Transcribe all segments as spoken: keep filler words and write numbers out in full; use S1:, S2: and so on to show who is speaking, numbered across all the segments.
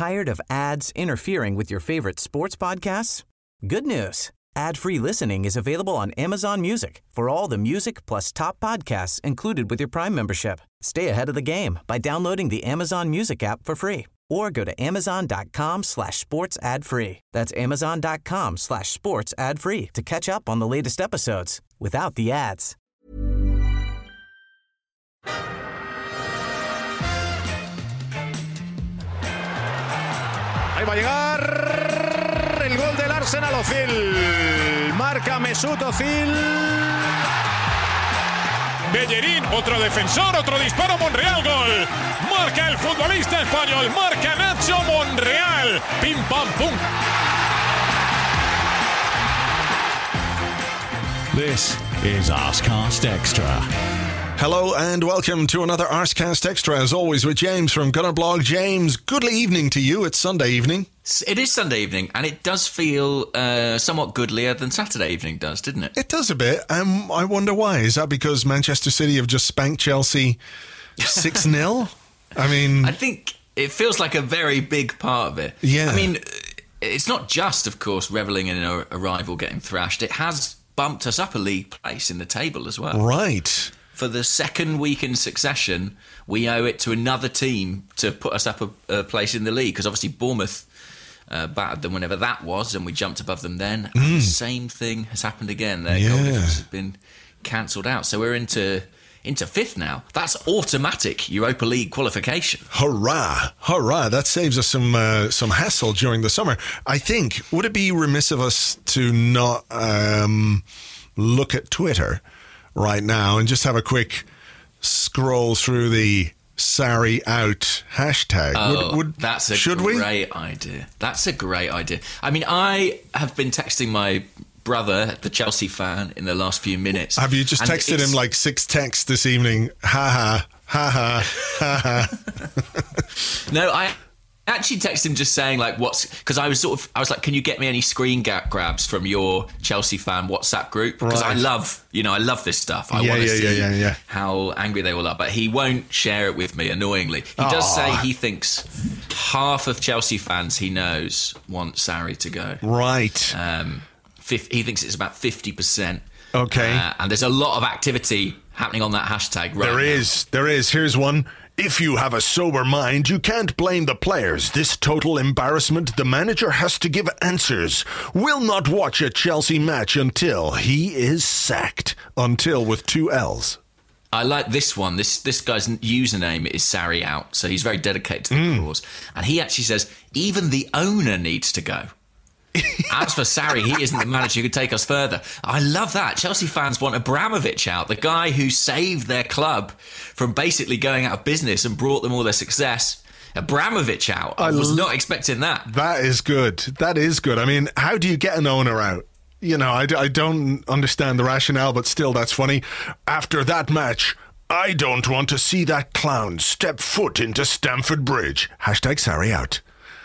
S1: Tired of ads interfering with your favorite sports podcasts? Good news. Ad-free listening is available on Amazon Music for all the music plus top podcasts included with your Prime membership. Stay ahead of the game by downloading the Amazon Music app for free or go to amazon.com slash sports ad free. That's amazon.com slash sports ad free to catch up on the latest episodes without the ads.
S2: Ahí va a llegar el gol del Arsenal. Ozil. Marca Mesut Ozil. Bellerín, otro defensor, otro disparo, Monreal, gol. Marca el futbolista español, marca Nacho Monreal. Pim, pam, pum.
S3: This is Arsecast Extra.
S4: Hello and welcome to another Arsecast Extra, as always with James from Gunnerblog. James, good evening to you. It's Sunday evening.
S5: It is Sunday evening, and it does feel uh, somewhat goodlier than Saturday evening does, didn't it?
S4: It does a bit. Um, I wonder why. Is that because Manchester City have just spanked Chelsea six nil? I mean...
S5: I think it feels like a very big part of it.
S4: Yeah.
S5: I mean, it's not just, of course, revelling in a, a rival getting thrashed. It has bumped us up a league place in the table as well.
S4: Right.
S5: For the second week in succession, we owe it to another team to put us up a, a place in the league, because obviously Bournemouth uh, battered them whenever that was, and we jumped above them then.
S4: Mm.
S5: And the same thing has happened again. Their
S4: Yeah.
S5: goal difference has been cancelled out. So we're into into fifth now. That's automatic Europa League qualification.
S4: Hurrah. Hurrah. That saves us some uh, some hassle during the summer. I think, would it be remiss of us to not um, look at Twitter right now and just have a quick scroll through the Sarri out hashtag?
S5: Oh,
S4: would, would,
S5: that's a
S4: should
S5: great
S4: we?
S5: idea. That's a great idea. I mean, I have been texting my brother, the Chelsea fan, in the last few minutes.
S4: Have you just
S5: and
S4: texted
S5: it's-
S4: him like six texts this evening? Ha ha, ha ha, ha ha.
S5: No, I actually texted him just saying like what's, because I was sort of I was like, can you get me any screen ga- grabs from your Chelsea fan WhatsApp group, because
S4: Right.
S5: I love you know I love this stuff. I
S4: Yeah,
S5: want to
S4: yeah,
S5: see
S4: yeah, yeah, yeah.
S5: how angry they all are, but he won't share it with me, annoyingly. He does
S4: Aw.
S5: say he thinks half of Chelsea fans he knows want Sarri to go.
S4: Right.
S5: Um, fif- he thinks it's about fifty percent.
S4: Okay.
S5: Uh, and there's a lot of activity happening on that hashtag right
S4: There
S5: now.
S4: is. There is. Here's one. If you have a sober mind, you can't blame the players. This total embarrassment, the manager has to give answers. Will not watch a Chelsea match until he is sacked. Until with two L's.
S5: I like this one. This this guy's username is Sarri out, so he's very dedicated to the
S4: Mm.
S5: cause. And he actually says, even the owner needs to go. As for Sarri, he isn't the manager who could take us further. I love that. Chelsea fans want Abramovich out, the guy who saved their club from basically going out of business and brought them all their success. Abramovich out. I,
S4: I
S5: was
S4: l-
S5: not expecting that.
S4: That is good. That is good. I mean, how do you get an owner out? You know, I, d- I don't understand the rationale, but still, that's funny. After that match, I don't want to see that clown step foot into Stamford Bridge. Hashtag Sarri out.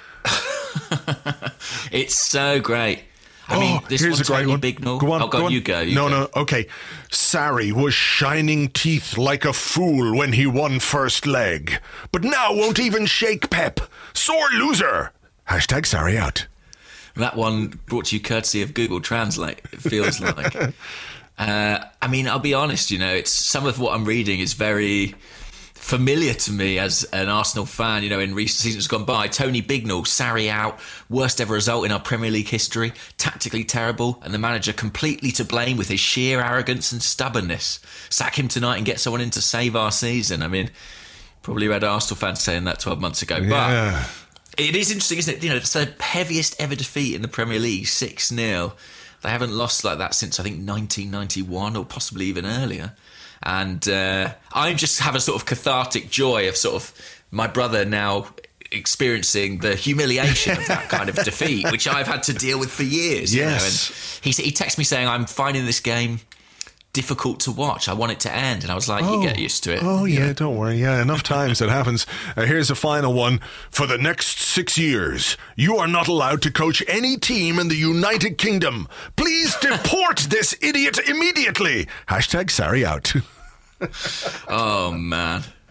S5: It's so great. I
S4: oh,
S5: mean, this
S4: here's
S5: one,
S4: a great
S5: Tony
S4: one.
S5: Bignell.
S4: Go on,
S5: oh, God,
S4: go on.
S5: you go. You
S4: no,
S5: go.
S4: no, okay. Sarri was shining teeth like a fool when he won first leg, but now won't even shake Pep. Sore loser. Hashtag Sarri out.
S5: That one brought to you courtesy of Google Translate, it feels like. uh, I mean, I'll be honest, you know, it's some of what I'm reading is very familiar to me as an Arsenal fan, you know, in recent seasons gone by. Tony Bignell, Sarri out, worst ever result in our Premier League history, tactically terrible, and the manager completely to blame with his sheer arrogance and stubbornness. Sack him tonight and get someone in to save our season. I mean, probably read Arsenal fans saying that twelve months ago, but...
S4: Yeah.
S5: It is interesting, isn't it? You know, it's the heaviest ever defeat in the Premier League, six nil. They haven't lost like that since, I think, nineteen ninety-one or possibly even earlier. And uh, I just have a sort of cathartic joy of sort of my brother now experiencing the humiliation of that kind of defeat, which I've had to deal with for years.
S4: Yes.
S5: You know? And he, he texted me saying, I'm finding this game difficult to watch. I want it to end. And I was like,
S4: Oh.
S5: you get used to it.
S4: Oh, yeah, don't worry. Yeah, enough times it happens. Uh, here's a final one. For the next six years, you are not allowed to coach any team in the United Kingdom. Please deport this idiot immediately. Hashtag Sarri out.
S5: Oh, man.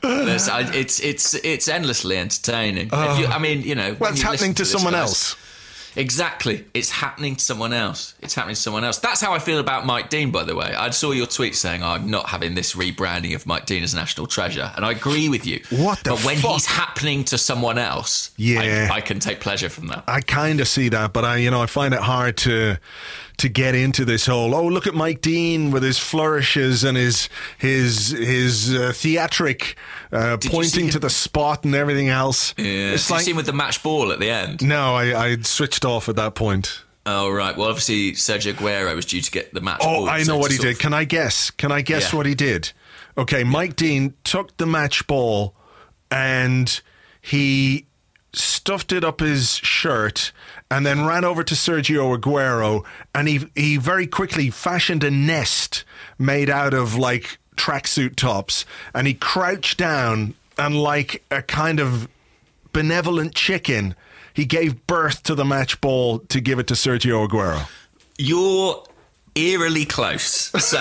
S5: There's, I, it's it's it's endlessly entertaining. Uh, if you, I mean, you know,
S4: well, it's happening to, to someone guys, else.
S5: Exactly, it's happening to someone else. It's happening to someone else. That's how I feel about Mike Dean, by the way. I saw your tweet saying, oh, "I'm not having this rebranding of Mike Dean as national treasure," and I agree with you.
S4: What the
S5: But when
S4: fuck?
S5: he's happening to someone else,
S4: yeah,
S5: I, I can take pleasure from that.
S4: I kind of see that, but I, you know, I find it hard to to get into this whole, oh, look at Mike Dean with his flourishes and his his his uh, theatric uh, pointing to the spot and everything else.
S5: Yeah.
S4: It's
S5: Did
S4: like,
S5: you see him with the match ball at the end?
S4: No, I I switched off at that point.
S5: Oh, right. Well, obviously, Sergio Aguero was due to get the match
S4: oh,
S5: ball.
S4: Oh, I know what he did. Of... Can I guess? Can I guess yeah. what he did? Okay, yeah. Mike Dean took the match ball and he stuffed it up his shirt and then ran over to Sergio Aguero, and he he very quickly fashioned a nest made out of like tracksuit tops, and he crouched down and like a kind of benevolent chicken, he gave birth to the match ball to give it to Sergio Aguero.
S5: You're eerily close. So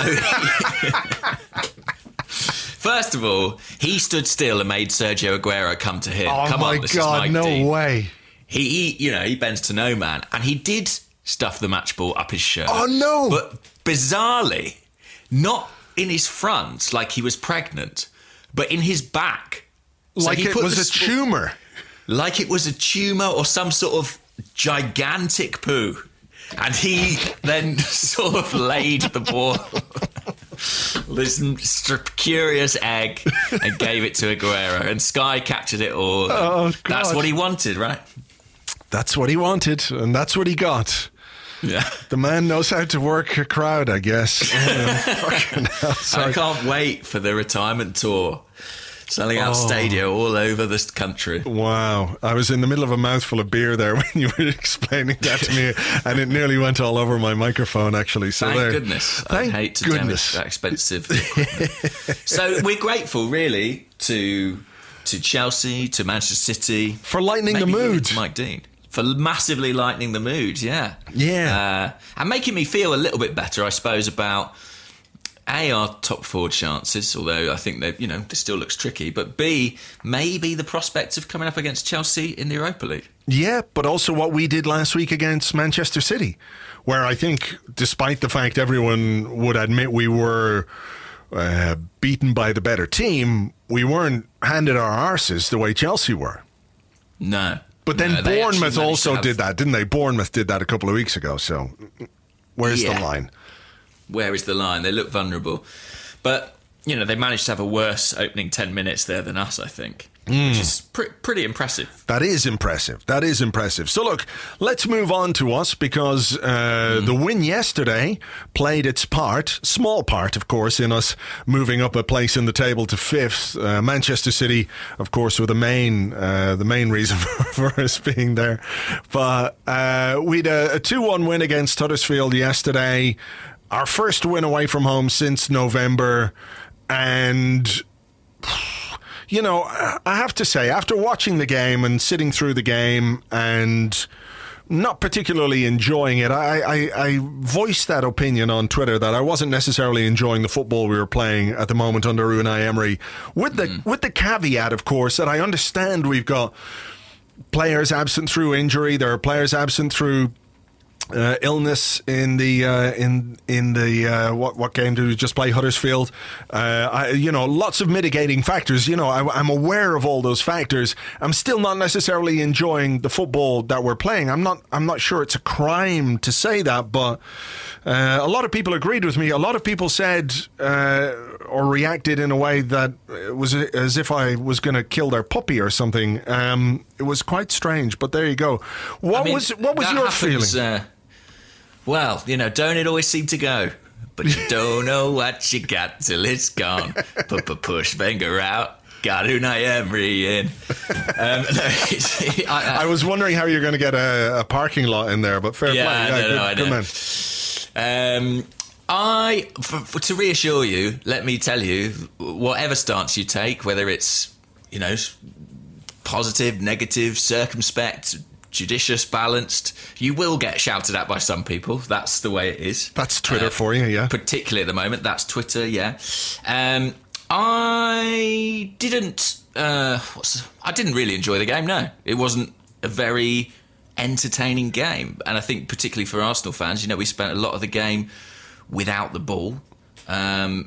S5: first of all, he stood still and made Sergio Aguero come to him.
S4: Oh
S5: come
S4: my
S5: on, this
S4: God,
S5: is Mike
S4: no
S5: Dean.
S4: way.
S5: He, he, you know, he bends to no man, and he did stuff the match ball up his shirt.
S4: Oh no!
S5: But bizarrely, not in his front, like he was pregnant, but in his back,
S4: so like it was a sp- tumour,
S5: like it was a tumour or some sort of gigantic poo, and he then sort of laid the ball. This curious egg and gave it to Aguero, and Sky captured it all. Oh, that's what he wanted, right?
S4: That's what he wanted, and that's what he got.
S5: Yeah,
S4: the man knows how to work a crowd, I guess. Oh,
S5: I can't wait for the retirement tour. Selling out oh. stadio all over this country.
S4: Wow. I was in the middle of a mouthful of beer there when you were explaining that to me, and it nearly went all over my microphone, actually. So
S5: Thank
S4: there.
S5: goodness.
S4: Thank
S5: I hate to
S4: goodness.
S5: damage that expensive equipment. So we're grateful, really, to to Chelsea, to Manchester City.
S4: For lightening the mood.
S5: To Mike Dean. For massively lightening the mood, yeah.
S4: Yeah.
S5: Uh, and making me feel a little bit better, I suppose, about... A, our top four chances, although I think that, you know, this still looks tricky, but B, maybe the prospect of coming up against Chelsea in the Europa League.
S4: Yeah, but also what we did last week against Manchester City, where I think, despite the fact everyone would admit we were uh, beaten by the better team, we weren't handed our arses the way Chelsea were.
S5: No.
S4: But then
S5: no,
S4: Bournemouth also
S5: have...
S4: did that, didn't they? Bournemouth did that a couple of weeks ago, so where's
S5: yeah.
S4: the line?
S5: Where is the line? They look vulnerable. But, you know, they managed to have a worse opening ten minutes there than us, I think. Mm. Which is pr- pretty impressive.
S4: That is impressive. That is impressive. So, look, let's move on to us because uh, mm. the win yesterday played its part, small part, of course, in us moving up a place in the table to fifth. Uh, Manchester City, of course, were the main, uh, the main reason for, for us being there. But uh, we had a, a two one win against Huddersfield yesterday. Our first win away from home since November, and, you know, I have to say, after watching the game and sitting through the game and not particularly enjoying it, I, I, I voiced that opinion on Twitter that I wasn't necessarily enjoying the football we were playing at the moment under Unai Emery, with the mm. with the caveat, of course, that I understand we've got players absent through injury, there are players absent through Uh, illness in the uh, in in the uh, what what game did we just play? Huddersfield. Uh, I, you know, lots of mitigating factors. You know, I, I'm aware of all those factors. I'm still not necessarily enjoying the football that we're playing. I'm not. I'm not sure it's a crime to say that, but uh, a lot of people agreed with me. A lot of people said uh, or reacted in a way that it was as if I was going to kill their puppy or something. Um, it was quite strange, but there you go. What I mean, was what was your
S5: happens,
S4: feeling?
S5: Uh, Well, you know, don't it always seem to go? But you don't know what you got till it's gone. Push Wenger out. Got Unai Emery in. Um, no, it's, I, I,
S4: I was wondering how you're going to get a, a parking lot in there, but fair
S5: yeah,
S4: play. Yeah,
S5: no,
S4: good,
S5: no, I
S4: good
S5: know.
S4: man.
S5: Um, I, for, for, to reassure you, let me tell you, whatever stance you take, whether it's, you know, positive, negative, circumspect, judicious, balanced, you will get shouted at by some people. That's the way it is.
S4: That's Twitter
S5: uh,
S4: for you, yeah.
S5: Particularly at the moment, that's Twitter, yeah. Um, I didn't. Uh, what's, I didn't really enjoy the game. No, it wasn't a very entertaining game, and I think particularly for Arsenal fans, you know, we spent a lot of the game without the ball, um,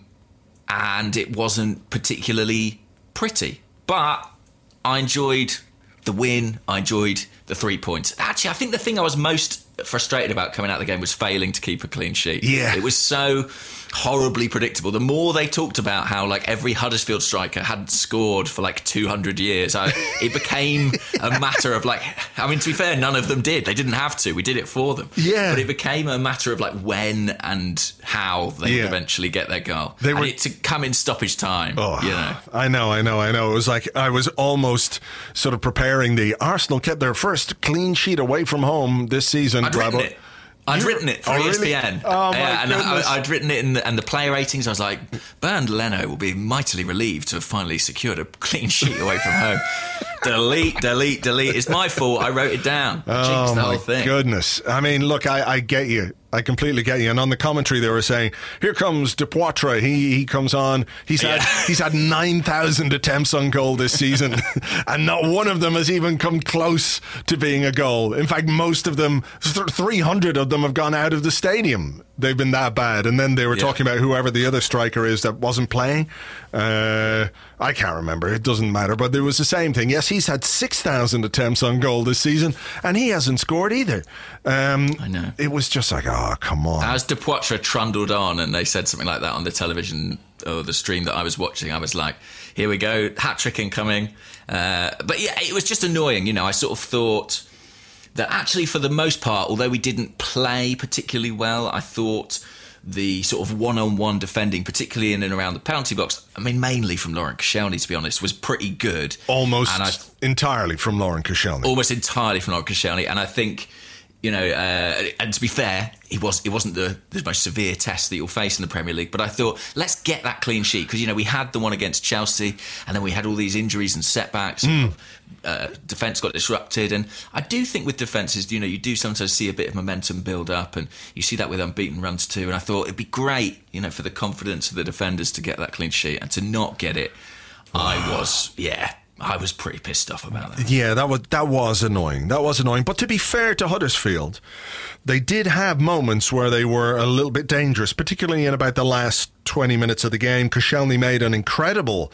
S5: and it wasn't particularly pretty. But I enjoyed the win. I enjoyed the three points. Actually, I think the thing I was most frustrated about coming out of the game was failing to keep a clean sheet.
S4: Yeah.
S5: It was so horribly predictable. The more they talked about how like every Huddersfield striker hadn't scored for like two hundred years, I, it became a matter of like, I mean, to be fair, none of them did. They didn't have to. We did it for them.
S4: Yeah.
S5: But it became a matter of like when and how they
S4: Yeah.
S5: would eventually get their goal.
S4: They
S5: and
S4: were-
S5: it to come in stoppage time,
S4: Oh,
S5: you know.
S4: I know, I know, I know. It was like I was almost sort of preparing the Arsenal kept their first clean sheet away from home this season.
S5: I'd written
S4: Bravo.
S5: it. I'd
S4: You-
S5: written it for
S4: oh,
S5: E S P
S4: really?
S5: N.
S4: Oh, my
S5: yeah, and
S4: goodness.
S5: I, I'd written it in the, and the player ratings. I was like, Bernd Leno will be mightily relieved to have finally secured a clean sheet away from home. delete, delete, delete. It's my fault. I wrote it down. I
S4: Oh
S5: jinxed the
S4: my
S5: whole thing.
S4: goodness! I mean, look, I, I get you. I completely get you. And on the commentary, they were saying, "Here comes De Poitre. He he comes on. He's had
S5: Yeah.
S4: he's had nine thousand attempts on goal this season, and not one of them has even come close to being a goal. In fact, most of them, three hundred of them, have gone out of the stadium. They've been that bad." And then they were
S5: Yeah.
S4: talking about whoever the other striker is that wasn't playing. Uh, I can't remember. It doesn't matter. But it was the same thing. Yes, he's had six thousand attempts on goal this season, and he hasn't scored either. Um,
S5: I know.
S4: It was just like, oh, come on.
S5: As De Poitre trundled on and they said something like that on the television or the stream that I was watching, I was like, here we go, hat-trick incoming. Uh, but yeah, it was just annoying. You know, I sort of thought that actually for the most part, although we didn't play particularly well, I thought the sort of one-on-one defending, particularly in and around the penalty box, I mean, mainly from Laurent Koscielny, to be honest, was pretty good.
S4: Almost
S5: And I,
S4: entirely from Laurent Koscielny.
S5: almost entirely from Laurent Koscielny, and I think, you know, uh, and to be fair, he was it wasn't the, the most severe test that you'll face in the Premier League. But I thought, let's get that clean sheet because, you know, we had the one against Chelsea, and then we had all these injuries and setbacks.
S4: Mm.
S5: Uh, defence got disrupted, and I do think with defences, you know, you do sometimes see a bit of momentum build up, and you see that with unbeaten runs too. And I thought it'd be great, you know, for the confidence of the defenders to get that clean sheet, and to not get it, I was, yeah. I was pretty pissed off about that.
S4: Yeah, that was that was annoying. That was annoying. But to be fair to Huddersfield, they did have moments where they were a little bit dangerous, particularly in about the last twenty minutes of the game. Koscielny made an incredible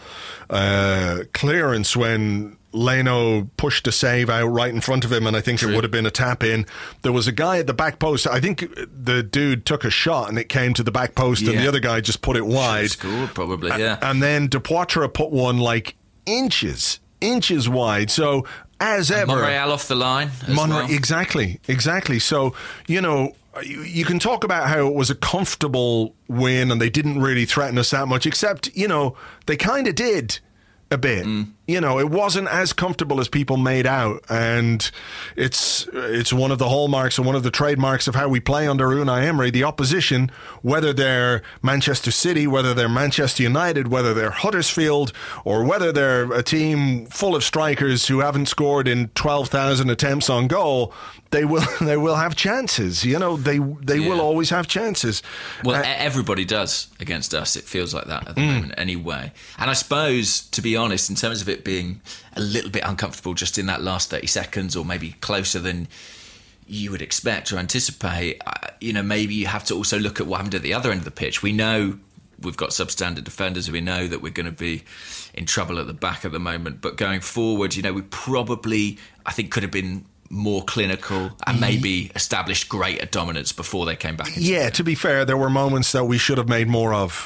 S4: uh, clearance when Leno pushed a save out right in front of him, and I think
S5: True.
S4: it would have been a tap in. There was a guy at the back post. I think the dude took a shot and it came to the back post, and
S5: Yeah.
S4: the other guy just put it wide.
S5: Scored probably, yeah.
S4: And then De Poitre put one like inches, inches wide. So as ever,
S5: Monreal off the line as
S4: Monre-
S5: well.
S4: exactly, exactly. So you know, you, you can talk about how it was a comfortable win and they didn't really threaten us that much, except you know they kind of did a bit.
S5: Mm.
S4: You know, it wasn't as comfortable as people made out, and it's it's one of the hallmarks and one of the trademarks of how we play under Unai Emery. The opposition, whether they're Manchester City, whether they're Manchester United, whether they're Huddersfield, or whether they're a team full of strikers who haven't scored in twelve thousand attempts on goal, they will they will have chances. You know, they they
S5: Yeah.
S4: will always have chances.
S5: Well,
S4: Uh,
S5: e- everybody does against us. It feels like that at the moment anyway. And I suppose, to be honest, in terms of it being a little bit uncomfortable just in that last thirty seconds, or maybe closer than you would expect or anticipate, uh, you know, maybe you have to also look at what happened at the other end of the pitch. We know we've got substandard defenders. We know that we're going to be in trouble at the back at the moment. But going forward, you know, we probably, I think, could have been more clinical and maybe established greater dominance before they came back into
S4: Yeah,
S5: the
S4: to be fair, there were moments that we should have made more of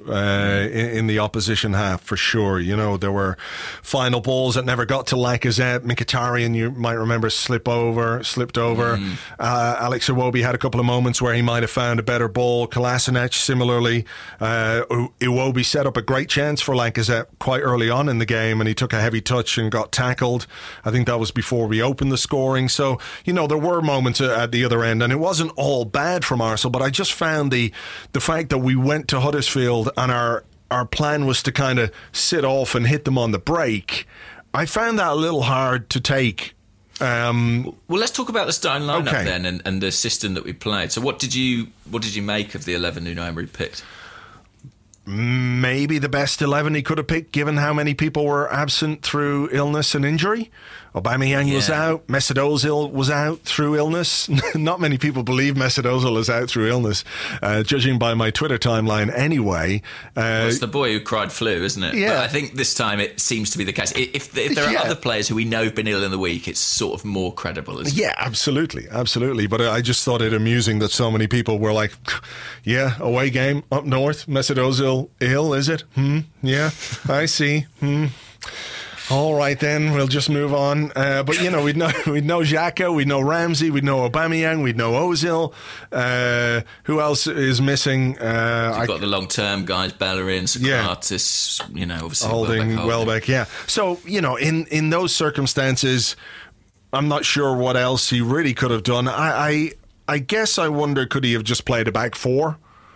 S4: uh, in, in the opposition half, for sure. You know, there were final balls that never got to Lacazette. Mkhitaryan, you might remember, slip over, slipped over.
S5: Mm.
S4: Uh, Alex Iwobi had a couple of moments where he might have found a better ball. Kolasinac, similarly. Uh, Iwobi set up a great chance for Lacazette quite early on in the game, and he took a heavy touch and got tackled. I think that was before we opened the scoring. So, you know, there were moments at the other end, and it wasn't all bad from Arsenal, but I just found the the fact that we went to Huddersfield and our our plan was to kind of sit off and hit them on the break. I found that a little hard to take. Um,
S5: Well, let's talk about the starting lineup
S4: Okay.
S5: then, and, and the system that we played. So, what did you what did you make of the eleven Unai Emery picked?
S4: maybe the best eleven he could have picked, given how many people were absent through illness and injury. Aubameyang yeah. was out. Mesut Ozil was out through illness. Not many people believe Mesut Ozil is out through illness, uh, judging by my Twitter timeline anyway. Uh,
S5: well, it's the boy who cried flu, isn't it?
S4: Yeah.
S5: But I think this time it seems to be the case. If, if there are yeah. other players who we know have been ill in the week, it's sort of more credible, isn't
S4: yeah,
S5: it?
S4: Yeah, absolutely. Absolutely. But I just thought it amusing that so many people were like, yeah, away game up north, Mesut Ozil ill, is it? Hmm, yeah, I see. Hmm. All right, then we'll just move on. Uh, but you know, we know we know Xhaka, we know Ramsey, we know Aubameyang, we know Ozil. Uh, who else is missing? Uh,
S5: You've got I, the long-term guys: Bellerin, Socrates. Yeah. You know, obviously
S4: Holding, Welbeck. Yeah. So you know, in in those circumstances, I'm not sure what else he really could have done. I I, I guess I wonder, could he have just played a back four?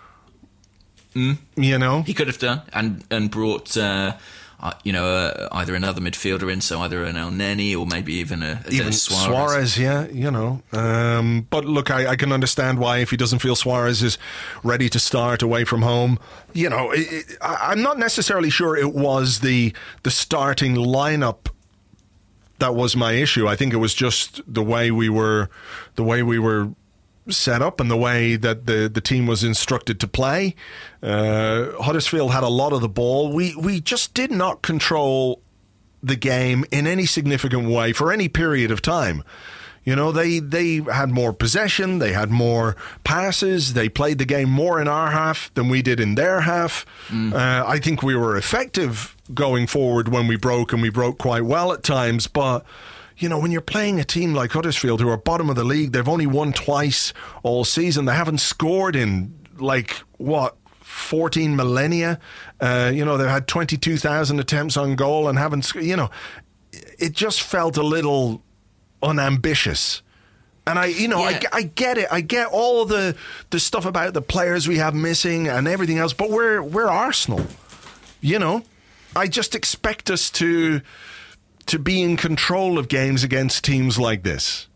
S5: Mm.
S4: You know,
S5: he could have done, and and brought. Uh, Uh, you know, uh, either another midfielder in, so either an El Neni or maybe even a, a
S4: even
S5: Suarez.
S4: Suarez, yeah, you know. Um, but look, I, I can understand why, if he doesn't feel Suarez is ready to start away from home, you know, it, it, I, I'm not necessarily sure it was the the starting lineup that was my issue. I think it was just the way we were, the way we were. set up and the way that the, the team was instructed to play. Uh, Huddersfield had a lot of the ball. We we just did not control the game in any significant way for any period of time. You know, they they had more possession, they had more passes, they played the game more in our half than we did in their half. Mm. Uh, I think we were effective going forward when we broke, and we broke quite well at times, but you know, when you're playing a team like Huddersfield, who are bottom of the league, they've only won twice all season. They haven't scored in, like, what, fourteen millennia? Uh, you know, they've had twenty-two thousand attempts on goal and haven't, you know, it just felt a little unambitious. And I, you know, yeah. I, I get it. I get all the the stuff about the players we have missing and everything else, but we're we're Arsenal, you know. I just expect us to... to be in control of games against teams like this.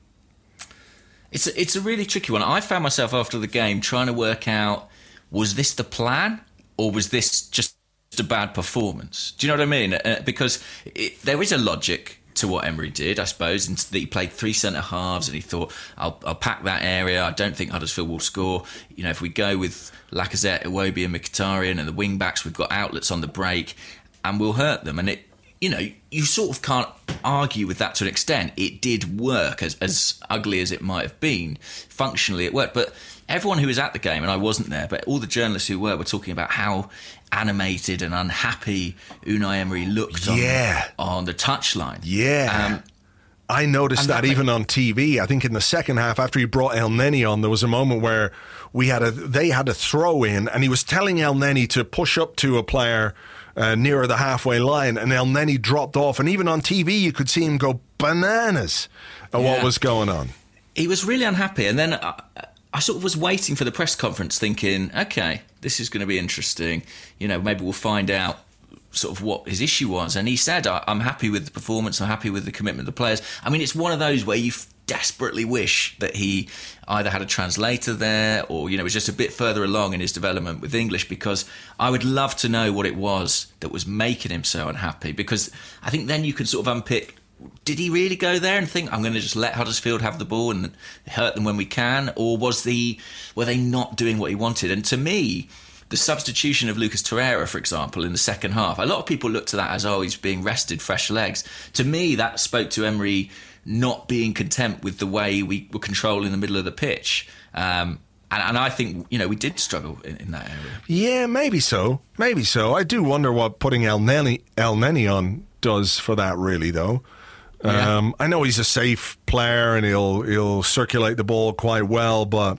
S5: It's a, it's a really tricky one. I found myself after the game trying to work out, was this the plan or was this just a bad performance? Do you know what I mean? Uh, because it, there is a logic to what Emery did, I suppose, and that he played three centre halves and he thought, I'll, I'll pack that area. I don't think Huddersfield will score. You know, if we go with Lacazette, Iwobi and Mkhitaryan and the wing backs, we've got outlets on the break and we'll hurt them. And it, you know, you sort of can't argue with that to an extent. It did work, as, as ugly as it might have been. Functionally, it worked. But everyone who was at the game, and I wasn't there, but all the journalists who were, were talking about how animated and unhappy Unai Emery looked
S4: yeah.
S5: on, on the touchline.
S4: Yeah. Um, I noticed that, that even on T V. I think in the second half, after he brought El Neni on, there was a moment where we had a they had a throw in, and he was telling El Neni to push up to a player Uh, nearer the halfway line, and El Neni dropped off, and even on T V you could see him go bananas at yeah. what was going on.
S5: He was really unhappy, and then I, I sort of was waiting for the press conference thinking, okay, this is going to be interesting, you know, maybe we'll find out sort of what his issue was. And he said, I'm happy with the performance, I'm happy with the commitment of the players. I mean, it's one of those where you desperately wish that he either had a translator there or, you know, was just a bit further along in his development with English, because I would love to know what it was that was making him so unhappy, because I think then you can sort of unpick, did he really go there and think, I'm going to just let Huddersfield have the ball and hurt them when we can, or was the were they not doing what he wanted? And to me, the substitution of Lucas Torreira, for example, in the second half, a lot of people looked at that as, oh, he's being rested, fresh legs. To me, that spoke to Emery not being content with the way we were controlling the middle of the pitch. Um, and, and I think, you know, we did struggle in, in that area.
S4: Yeah, maybe so. Maybe so. I do wonder what putting El Neni, El Neni on does for that, really, though. Yeah. Um, I know he's a safe player and he'll he'll circulate the ball quite well, but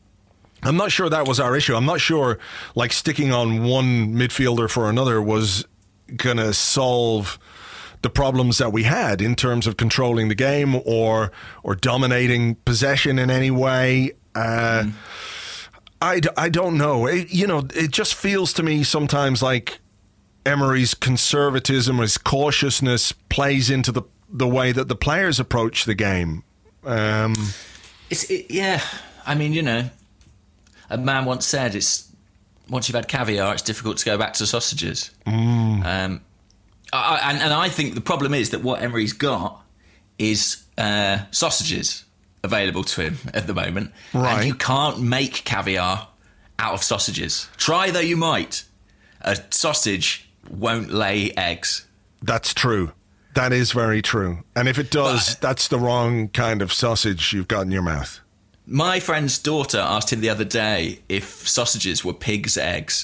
S4: I'm not sure that was our issue. I'm not sure, like, sticking on one midfielder for another was going to solve the problems that we had in terms of controlling the game or or dominating possession in any way. Uh, mm. I, I don't know. It, you know, it just feels to me sometimes like Emery's conservatism, his cautiousness plays into the the way that the players approach the game. Um,
S5: it's it, yeah. I mean, you know, a man once said it's once you've had caviar, it's difficult to go back to sausages. Mm. Um, I, and, and I think the problem is that what Emery's got is uh, sausages available to him at the moment.
S4: Right.
S5: And you can't make caviar out of sausages. Try though you might. A sausage won't lay eggs.
S4: That's true. That is very true. And if it does, but, that's the wrong kind of sausage you've got in your mouth.
S5: My friend's daughter asked him the other day if sausages were pig's eggs.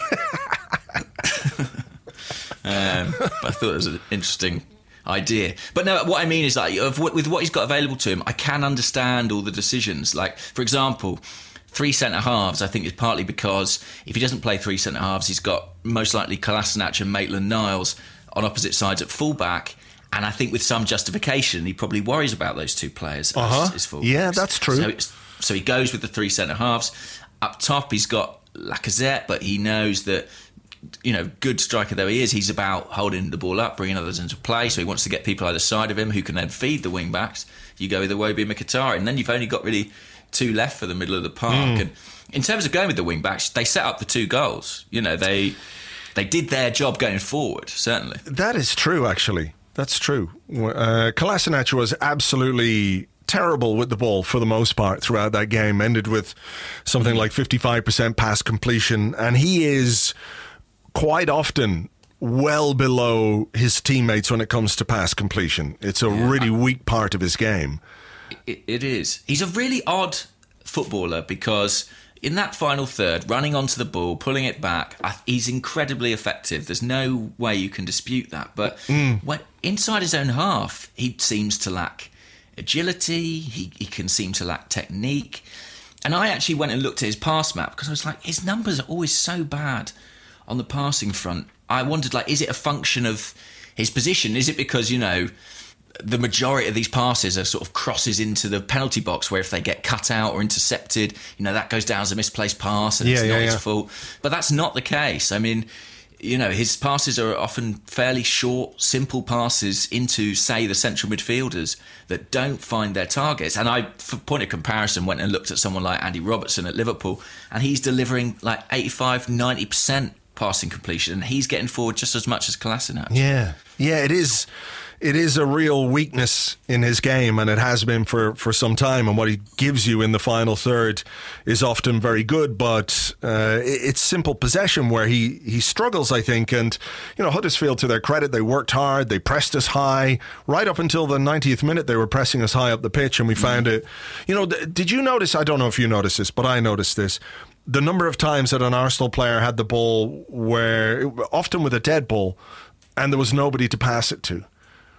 S5: um, but I thought it was an interesting idea. But no, what I mean is like with what he's got available to him, I can understand all the decisions. Like, for example, three centre-halves, I think, is partly because if he doesn't play three centre-halves, he's got most likely Kolasinac and Maitland-Niles on opposite sides at full-back. And I think with some justification, he probably worries about those two players
S4: uh-huh.
S5: as his full-backs.
S4: Yeah, that's true.
S5: So, so he goes with the three centre-halves. Up top, he's got Lacazette, but he knows that, you know, good striker though he is, he's about holding the ball up, bringing others into play. So he wants to get people either side of him who can then feed the wing-backs. You go with Iwobi and Mkhitaryan, and then you've only got really two left for the middle of the park. Mm. And in terms of going with the wing-backs, they set up the two goals. You know, they they did their job going forward, certainly.
S4: That is true, actually. That's true. Uh, Kolasinac was absolutely terrible with the ball for the most part throughout that game. Ended with something like fifty-five percent pass completion, and he is quite often well below his teammates when it comes to pass completion. It's a yeah, really I, weak part of his game.
S5: It, it is. He's a really odd footballer because in that final third, running onto the ball, pulling it back, he's incredibly effective. There's no way you can dispute that. But mm. when inside his own half, he seems to lack agility. He, he can seem to lack technique. And I actually went and looked at his pass map because I was like, his numbers are always so bad on the passing front. I wondered, like, is it a function of his position? Is it because, you know, the majority of these passes are sort of crosses into the penalty box where if they get cut out or intercepted, you know, that goes down as a misplaced pass and yeah, it's not yeah, his yeah. fault. But that's not the case. I mean, you know, his passes are often fairly short, simple passes into, say, the central midfielders that don't find their targets. And I, for point of comparison, went and looked at someone like Andy Robertson at Liverpool, and he's delivering like eighty-five, ninety percent passing completion, and he's getting forward just as much as Kolasinac.
S4: Yeah, yeah, it is. It is a real weakness in his game, and it has been for, for some time. And what he gives you in the final third is often very good, but uh, it's simple possession where he, he struggles, I think. And, you know, Huddersfield, to their credit, they worked hard. They pressed us high. Right up until the ninetieth minute, they were pressing us high up the pitch, and we mm. found it. You know, th- did you notice, I don't know if you noticed this, but I noticed this, the number of times that an Arsenal player had the ball where, often with a dead ball, and there was nobody to pass it to.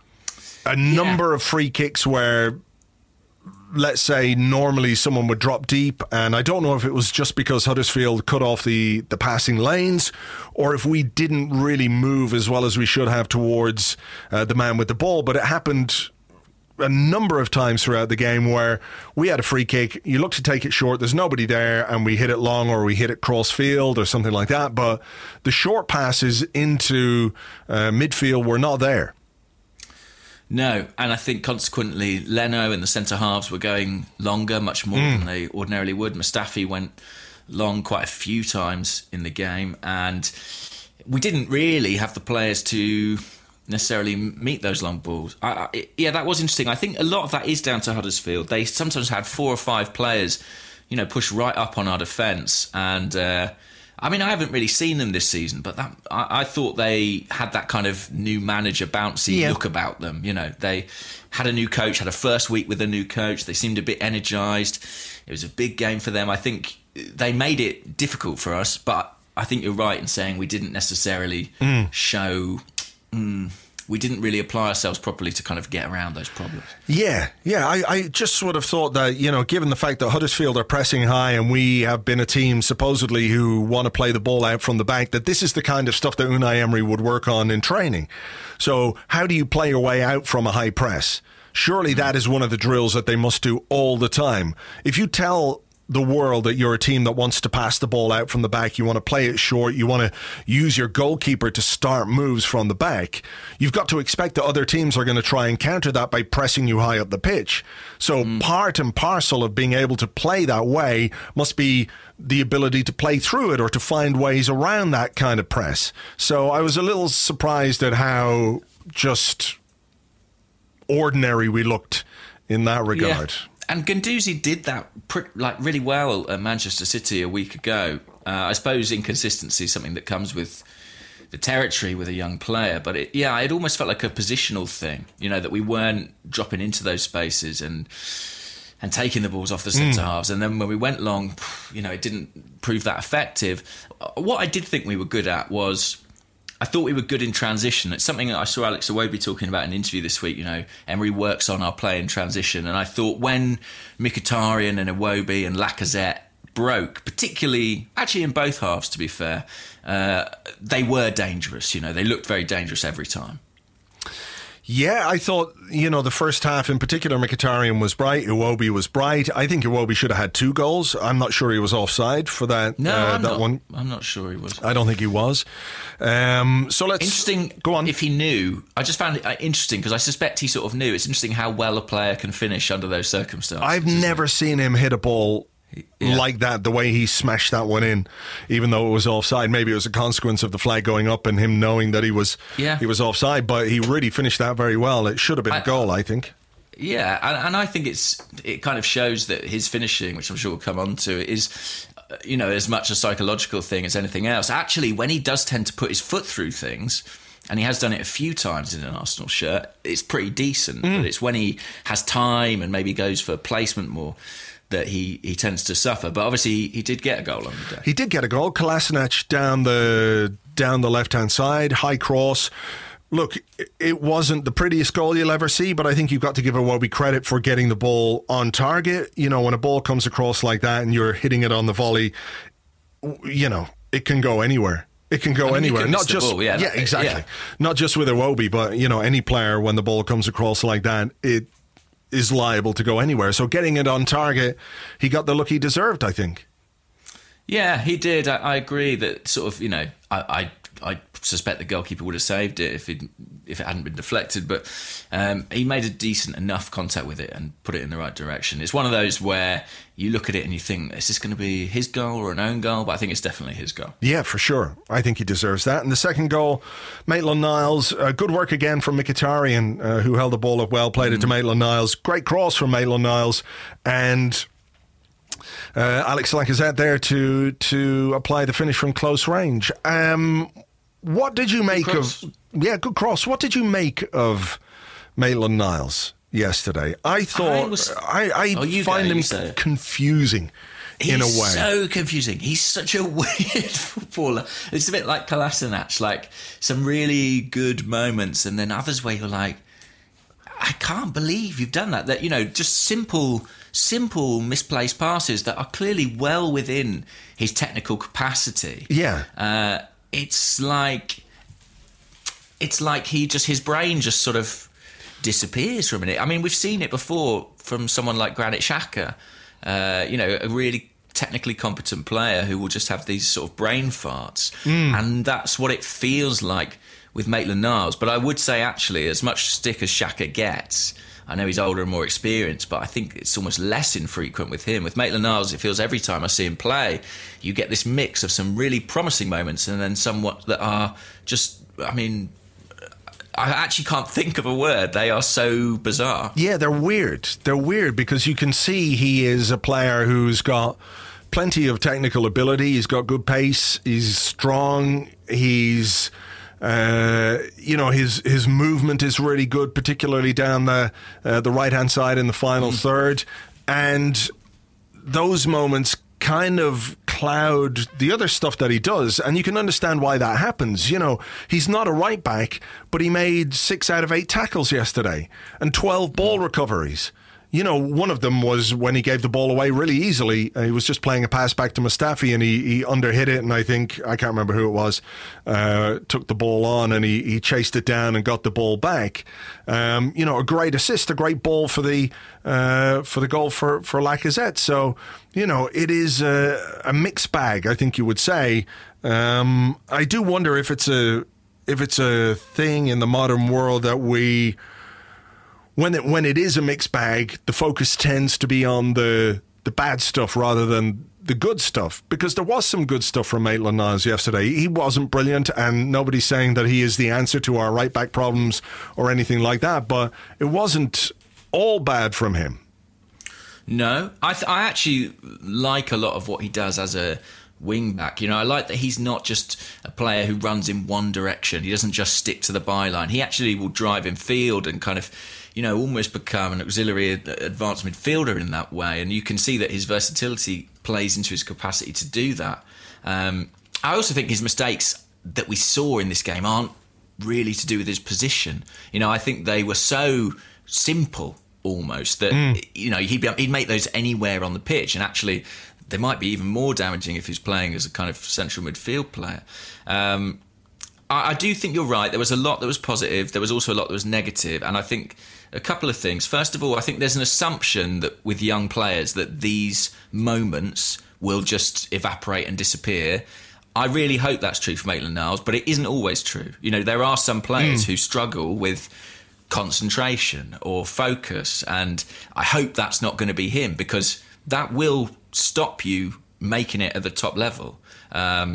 S4: A number yeah. of free kicks where, let's say, normally someone would drop deep, and I don't know if it was just because Huddersfield cut off the, the passing lanes, or if we didn't really move as well as we should have towards uh, the man with the ball, but it happened a number of times throughout the game where we had a free kick, you look to take it short, there's nobody there, and we hit it long or we hit it cross field or something like that, but the short passes into uh, midfield were not there.
S5: No, and I think consequently Leno and the centre-halves were going longer, much more mm. than they ordinarily would. Mustafi went long quite a few times in the game, and we didn't really have the players to necessarily meet those long balls. I, I, yeah, that was interesting. I think a lot of that is down to Huddersfield. They sometimes had four or five players, you know, push right up on our defence, and uh, I mean, I haven't really seen them this season, but that I, I thought they had that kind of new manager bouncy yeah. look about them. You know, they had a new coach, had a first week with a new coach. They seemed a bit energised. It was a big game for them. I think they made it difficult for us, but I think you're right in saying we didn't necessarily mm. show... Mm, we didn't really apply ourselves properly to kind of get around those problems.
S4: Yeah, yeah. I, I just sort of thought that, you know, given the fact that Huddersfield are pressing high and we have been a team supposedly who want to play the ball out from the back, that this is the kind of stuff that Unai Emery would work on in training. So how do you play your way out from a high press? Surely that is one of the drills that they must do all the time. If you tell the world that you're a team that wants to pass the ball out from the back. You want to play it short. You want to use your goalkeeper to start moves from the back. You've got to expect that other teams are going to try and counter that by pressing you high up the pitch. So mm. part and parcel of being able to play that way must be the ability to play through it or to find ways around that kind of press. So I was a little surprised at how just ordinary we looked in that regard.
S5: Yeah. And Guendouzi did that pr- like really well at Manchester City a week ago. Uh, I suppose inconsistency is something that comes with the territory with a young player, but it, yeah, it almost felt like a positional thing. You know, that we weren't dropping into those spaces and and taking the balls off the centre mm. halves. And then when we went long, you know, it didn't prove that effective. What I did think we were good at was, I thought we were good in transition. It's something that I saw Alex Iwobi talking about in an interview this week. You know, Emery works on our play in transition. And I thought when Mkhitaryan and Iwobi and Lacazette broke, particularly, actually in both halves, to be fair, uh, they were dangerous. You know, they looked very dangerous every time.
S4: Yeah, I thought, you know, the first half in particular, Mkhitaryan was bright, Iwobi was bright. I think Iwobi should have had two goals. I'm not sure he was offside for that,
S5: no,
S4: uh,
S5: I'm
S4: that
S5: not,
S4: one.
S5: I'm not sure he was.
S4: I don't think he was. Um, so let's...
S5: Interesting,
S4: go on.
S5: If he knew, I just found it interesting because I suspect he sort of knew. It's interesting how well a player can finish under those circumstances.
S4: I've never seen him hit a ball Yeah. like that, the way he smashed that one in, even though it was offside. Maybe it was a consequence of the flag going up and him knowing that he was
S5: yeah.
S4: he was offside, but he really finished that very well. It should have been I, a goal, I think.
S5: Yeah, and, and I think it's it kind of shows that his finishing, which I'm sure we'll come on to, is, you know, as much a psychological thing as anything else. Actually, when he does tend to put his foot through things, and he has done it a few times in an Arsenal shirt, it's pretty decent. Mm. But it's when he has time and maybe goes for placement more that he, he tends to suffer. But obviously he did get a goal on the day.
S4: He did get a goal. Kolasinac down the down the left-hand side, high cross. Look, it wasn't the prettiest goal you'll ever see, but I think you've got to give Iwobi credit for getting the ball on target. You know, when a ball comes across like that and you're hitting it on the volley, you know, it can go anywhere. It can go I mean, anywhere. Not just
S5: ball, yeah,
S4: yeah, exactly. Yeah. Not just with Iwobi, but you know, any player when the ball comes across like that, it is liable to go anywhere. So getting it on target, he got the look he deserved, I think.
S5: Yeah, he did. I, I agree that sort of, you know, I, I I suspect the goalkeeper would have saved it if it if it hadn't been deflected, but um, he made a decent enough contact with it and put it in the right direction. It's one of those where you look at it and you think, is this going to be his goal or an own goal? But I think it's definitely his goal. Yeah,
S4: for sure. I think he deserves that. And the second goal, Maitland-Niles, uh, good work again from Mkhitaryan, uh, who held the ball up well, played mm. it to Maitland-Niles. Great cross from Maitland-Niles. And uh, Alex Lacazette there to, to apply the finish from close range. Um, what did you make of... Yeah, good cross. What did you make of Maitland-Niles yesterday? I thought I, was, I, I
S5: oh,
S4: find
S5: go,
S4: him confusing
S5: He's
S4: in a way.
S5: So confusing. He's such a weird footballer. It's a bit like Kolasinac, like some really good moments, and then others where you're like, I can't believe you've done that. That, you know, just simple, simple misplaced passes that are clearly well within his technical capacity.
S4: Yeah,
S5: uh, it's like. It's like he just, his brain just sort of disappears for a minute. I mean, we've seen it before from someone like Granit Xhaka, uh, you know, a really technically competent player who will just have these sort of brain farts. Mm. And that's what it feels like with Maitland-Niles. But I would say, actually, as much stick as Xhaka gets, I know he's older and more experienced, but I think it's almost less infrequent with him. With Maitland-Niles, it feels every time I see him play, you get this mix of some really promising moments and then somewhat that are just, I mean... I actually can't think of a word. They are so bizarre.
S4: Yeah, they're weird. They're weird because you can see he is a player who's got plenty of technical ability. He's got good pace. He's strong. He's, uh, you know, his his movement is really good, particularly down the uh, the right hand side in the final mm. third. And those moments kind of cloud the other stuff that he does, and you can understand why that happens. You know, he's not a right back, but he made six out of eight tackles yesterday and twelve ball recoveries. you know, one of them was when he gave the ball away really easily. Uh, he was just playing a pass back to Mustafi and he, he underhit it, and I think, I can't remember who it was, uh, took the ball on and he, he chased it down and got the ball back. Um, you know, a great assist, a great ball for the uh, for the goal for, for Lacazette. So, you know, it is a, a mixed bag, I think you would say. Um, I do wonder if it's a if it's a thing in the modern world that we... When it when it is a mixed bag, the focus tends to be on the the bad stuff rather than the good stuff. Because there was some good stuff from Maitland-Niles yesterday. He wasn't brilliant, and nobody's saying that he is the answer to our right back problems or anything like that. But it wasn't all bad from him.
S5: No, I th- I actually like a lot of what he does as a wing back. You know, I like that he's not just a player who runs in one direction. He doesn't just stick to the byline. He actually will drive in field and kind of, you know, almost become an auxiliary advanced midfielder in that way. And you can see that his versatility plays into his capacity to do that. Um, I also think his mistakes that we saw in this game aren't really to do with his position. You know, I think they were so simple almost that, mm. you know, he'd, be, he'd make those anywhere on the pitch. And actually, they might be even more damaging if he's playing as a kind of central midfield player. Um, I, I do think you're right. There was a lot that was positive. There was also a lot that was negative. And I think a couple of things. First of all, I think there's an assumption that with young players that these moments will just evaporate and disappear. I really hope that's true for Maitland-Niles, but it isn't always true. You know, there are some players mm. who struggle with concentration or focus, and I hope that's not going to be him, because that will stop you making it at the top level. Um,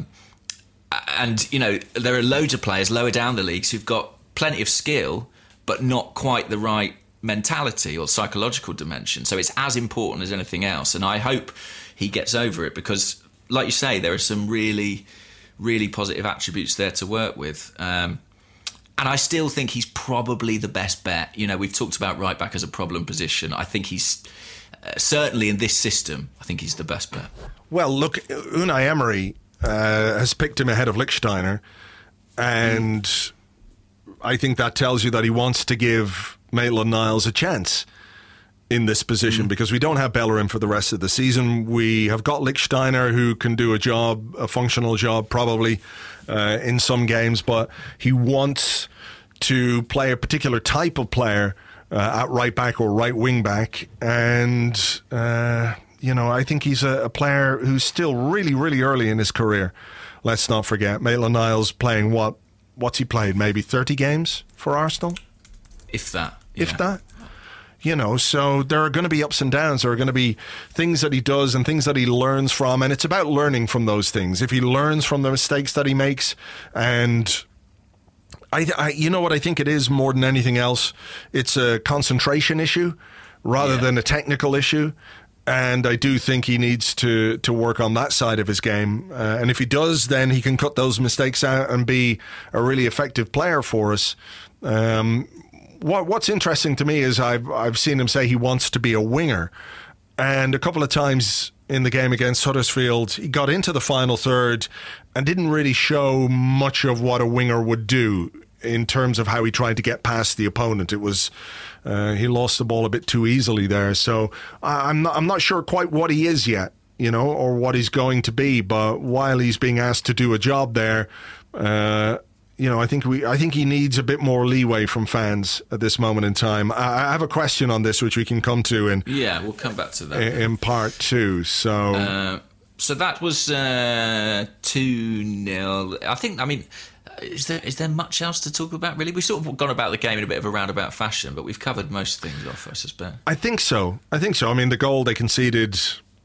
S5: and, you know, there are loads of players lower down the leagues who've got plenty of skill, but not quite the right mentality or psychological dimension. So it's as important as anything else. And I hope he gets over it, because, like you say, there are some really, really positive attributes there to work with. Um, and I still think he's probably the best bet. You know, we've talked about right back as a problem position. I think he's... Uh, certainly in this system, I think he's the best bet. Well,
S4: look, Unai Emery uh, has picked him ahead of Lichtsteiner, and mm. I think that tells you that he wants to give Maitland-Niles a chance in this position, mm. because we don't have Bellerin for the rest of the season. We have got Lichtsteiner, who can do a job, a functional job, probably uh, in some games, but he wants to play a particular type of player Uh, at right back or right wing back, and uh, you know, I think he's a, a player who's still really, really early in his career. Let's not forget Maitland-Niles playing what? What's he played? Maybe thirty games for Arsenal,
S5: if that. Yeah.
S4: If that. You know, so there are going to be ups and downs. There are going to be things that he does and things that he learns from, and it's about learning from those things. If he learns from the mistakes that he makes, and I, I, you know what I think it is more than anything else? It's a concentration issue rather yeah. than a technical issue. And I do think he needs to, to work on that side of his game. Uh, and if he does, then he can cut those mistakes out and be a really effective player for us. Um, what, what's interesting to me is I've, I've seen him say he wants to be a winger. And a couple of times in the game against Huddersfield, he got into the final third and didn't really show much of what a winger would do in terms of how he tried to get past the opponent. It was uh, he lost the ball a bit too easily there. So I'm not, I'm not sure quite what he is yet, you know, or what he's going to be. But while he's being asked to do a job there, uh, you know, I think we, I think he needs a bit more leeway from fans at this moment in time. I, I have a question on this, which we can come to in.
S5: Yeah, we'll come back to that
S4: in, in part two. So,
S5: uh, so that was uh, two nil. I think. I mean, is there is there much else to talk about? Really, we've sort of gone about the game in a bit of a roundabout fashion, but we've covered most things off, I suspect.
S4: I think so. I think so. I mean, the goal they conceded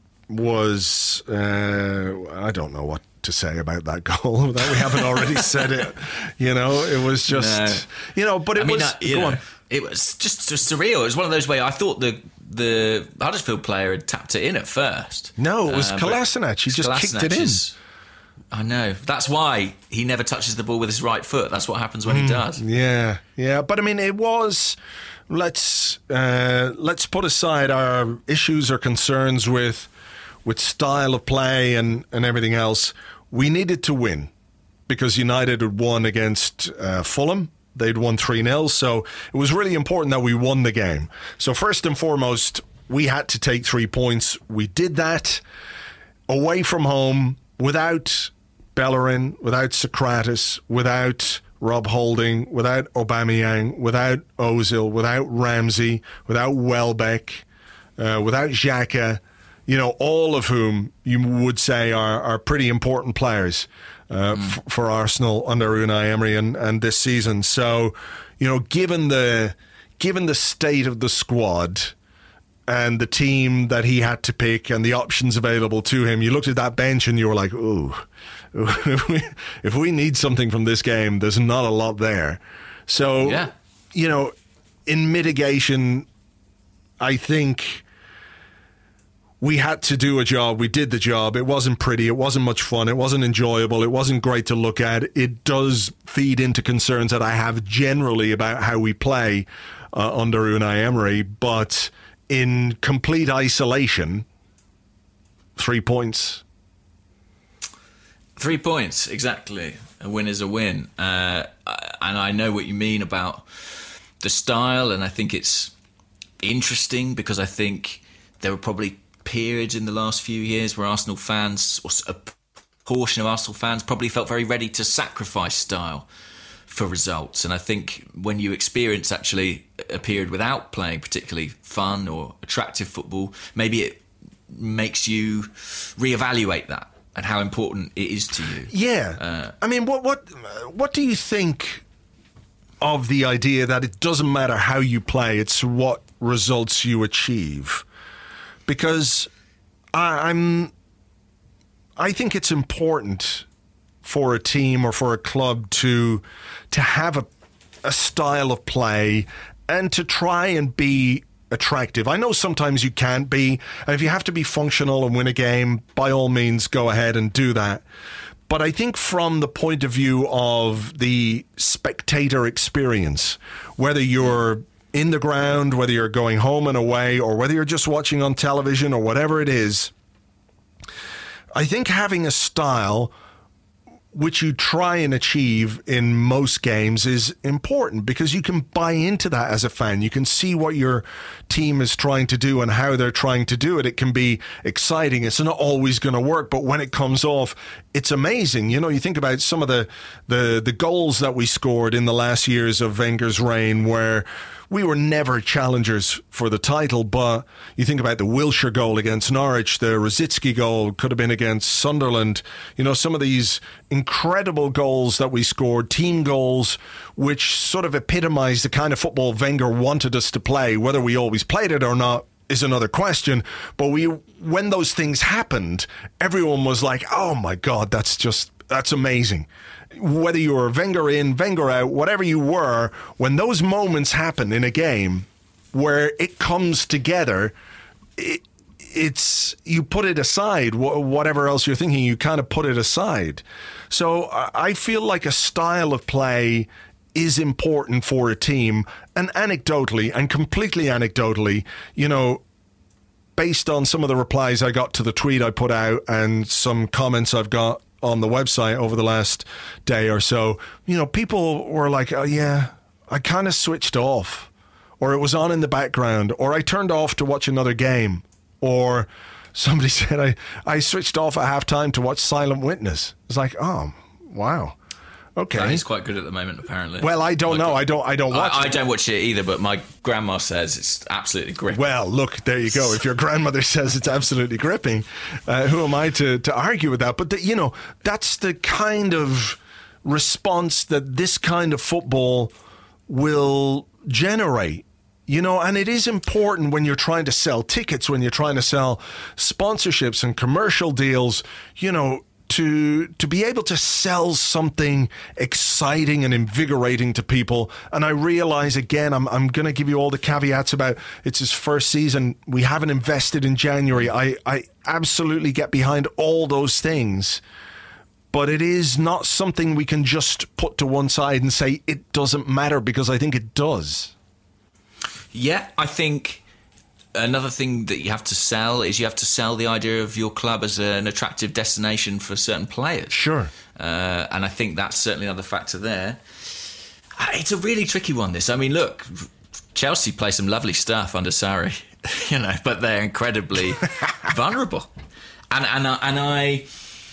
S4: was uh, I don't know what to say about that goal that we haven't already said it. You know, it was just no. you know, but it I mean, was uh, go know, on.
S5: It was just, just surreal. It was one of those where I thought the the Huddersfield player had tapped it in at first.
S4: No, it was uh, Kolasinac. He just Kolasinac kicked it in. Is,
S5: I know. That's why he never touches the ball with his right foot. That's what happens when mm, he does.
S4: Yeah, yeah. But I mean, it was. Let's uh, let's put aside our issues or concerns with with style of play and, and everything else. We needed to win because United had won against uh, Fulham they'd won three nil. So it was really important that we won the game. So first and foremost, we had to take three points. We did that away from home without Bellerin, without Socrates, without Rob Holding, without Aubameyang, without Ozil, without Ramsey, without Welbeck, uh, without Xhaka, you know, all of whom you would say are, are pretty important players uh, mm. f- for Arsenal under Unai Emery and, and this season. So, you know, given the given the state of the squad and the team that he had to pick and the options available to him, you looked at that bench and you were like, ooh, if we, if we need something from this game, there's not a lot there. So, yeah. you know, in mitigation, I think we had to do a job. We did the job. It wasn't pretty. It wasn't much fun. It wasn't enjoyable. It wasn't great to look at. It does feed into concerns that I have generally about how we play uh, under Unai Emery. But in complete isolation, three points.
S5: Three points, exactly. A win is a win. Uh, and I know what you mean about the style, and I think it's interesting because I think there were probably periods in the last few years where Arsenal fans, or a portion of Arsenal fans, probably felt very ready to sacrifice style for results. And I think when you experience actually a period without playing particularly fun or attractive football, maybe it makes you reevaluate that and how important it is to you.
S4: Yeah. Uh, I mean, what what what do you think of the idea that it doesn't matter how you play, it's what results you achieve? Because I, I'm, I think it's important for a team or for a club to to have a a style of play and to try and be attractive. I know sometimes you can't be, and if you have to be functional and win a game, by all means go ahead and do that. But I think from the point of view of the spectator experience, whether you're in the ground, whether you're going home and away, or whether you're just watching on television or whatever it is, I think having a style which you try and achieve in most games is important because you can buy into that as a fan. You can see what your team is trying to do and how they're trying to do it. It can be exciting. It's not always going to work, but when it comes off, it's amazing. You know, you think about some of the, the, the goals that we scored in the last years of Wenger's reign where we were never challengers for the title, but you think about the Wilshere goal against Norwich, the Rosicky goal could have been against Sunderland. You know, some of these incredible goals that we scored, team goals, which sort of epitomise the kind of football Wenger wanted us to play. Whether we always played it or not is another question. But we, when those things happened, everyone was like, oh my God, that's just, that's amazing. Whether you were Wenger in, Wenger out, whatever you were, when those moments happen in a game where it comes together, it, it's you put it aside. Whatever else you're thinking, you kind of put it aside. So I feel like a style of play is important for a team. And anecdotally, and completely anecdotally, you know, based on some of the replies I got to the tweet I put out and some comments I've got on the website over the last day or so, you know, people were like, oh yeah, I kind of switched off, or it was on in the background, or I turned off to watch another game, or somebody said I, I switched off at halftime to watch Silent Witness. It's like, oh, wow. Okay.
S5: That is quite good at the moment, apparently.
S4: Well, I don't
S5: my
S4: know.
S5: God.
S4: I don't. I don't watch.
S5: I,
S4: it.
S5: I don't watch it either. But my grandma says it's absolutely gripping.
S4: Well, look, there you go. If your grandmother says it's absolutely gripping, uh, who am I to to argue with that? But the, you know, that's the kind of response that this kind of football will generate. You know, and it is important when you're trying to sell tickets, when you're trying to sell sponsorships and commercial deals. You know. To to be able to sell something exciting and invigorating to people. And I realize, again, I'm I'm going to give you all the caveats about it's his first season. We haven't invested in January. I, I absolutely get behind all those things. But it is not something we can just put to one side and say it doesn't matter, because I think it does.
S5: Yeah, I think... Another thing that you have to sell is you have to sell the idea of your club as an attractive destination for certain players.
S4: Sure.
S5: Uh, and I think that's certainly another factor there. It's a really tricky one, this. I mean, look, Chelsea play some lovely stuff under Sarri, you know, but they're incredibly vulnerable. And and and I,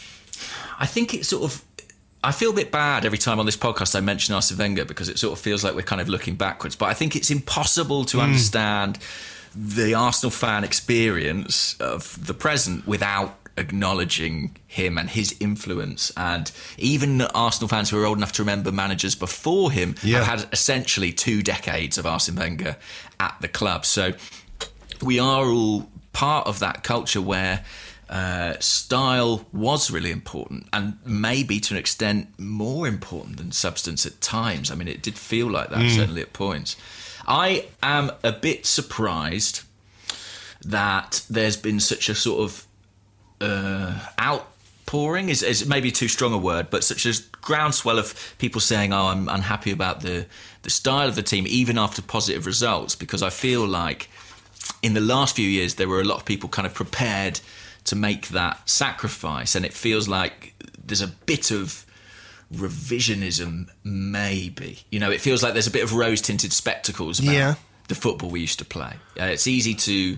S5: I think it's sort of, I feel a bit bad every time on this podcast I mention Arsene Wenger, because it sort of feels like we're kind of looking backwards. But I think it's impossible to mm. understand the Arsenal fan experience of the present without acknowledging him and his influence. And even Arsenal fans who are old enough to remember managers before him yeah. have had essentially two decades of Arsene Wenger at the club. So we are all part of that culture where uh, style was really important, and maybe to an extent more important than substance at times. I mean, it did feel like that, mm. certainly at points. I am a bit surprised that there's been such a sort of uh, outpouring, is, is maybe too strong a word, but such a groundswell of people saying, oh, I'm unhappy about the, the style of the team, even after positive results, because I feel like in the last few years there were a lot of people kind of prepared to make that sacrifice, and it feels like there's a bit of revisionism, maybe. You know, it feels like there's a bit of rose-tinted spectacles about yeah. the football we used to play. Uh, it's easy to,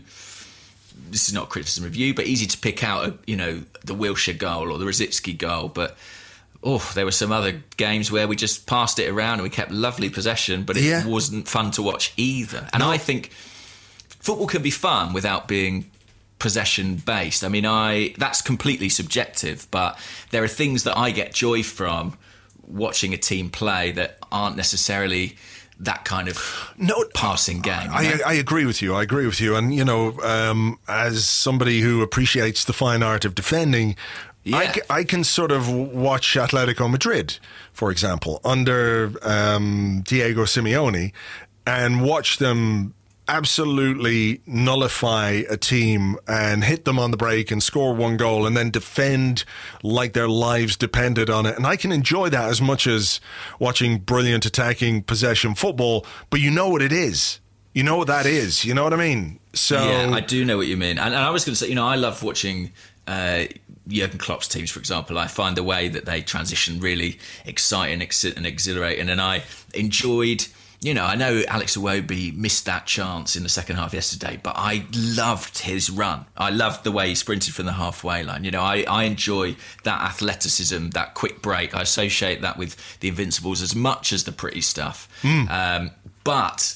S5: this is not criticism of you, but easy to pick out, a, you know, the Wilshere goal or the Rosicky goal, but oh, there were some other games where we just passed it around and we kept lovely possession, but it yeah. wasn't fun to watch either. And no. I think football can be fun without being possession based. I mean, I that's completely subjective, but there are things that I get joy from watching a team play that aren't necessarily that kind of no passing game.
S4: I,
S5: you know?
S4: I, I agree with you. I agree with you. And, you know, um, as somebody who appreciates the fine art of defending, yeah. I, I can sort of watch Atletico Madrid, for example, under um, Diego Simeone, and watch them absolutely nullify a team and hit them on the break and score one goal and then defend like their lives depended on it. And I can enjoy that as much as watching brilliant attacking possession football, but you know what it is. You know what that is. You know what I mean? So
S5: yeah, I do know what you mean. And, and I was going to say, you know, I love watching uh, Jurgen Klopp's teams, for example. I find the way that they transition really exciting and exhilarating. And I enjoyed... You know, I know Alex Iwobi missed that chance in the second half yesterday, but I loved his run. I loved the way he sprinted from the halfway line. You know, I, I enjoy that athleticism, that quick break. I associate that with the Invincibles as much as the pretty stuff. Mm. Um, but,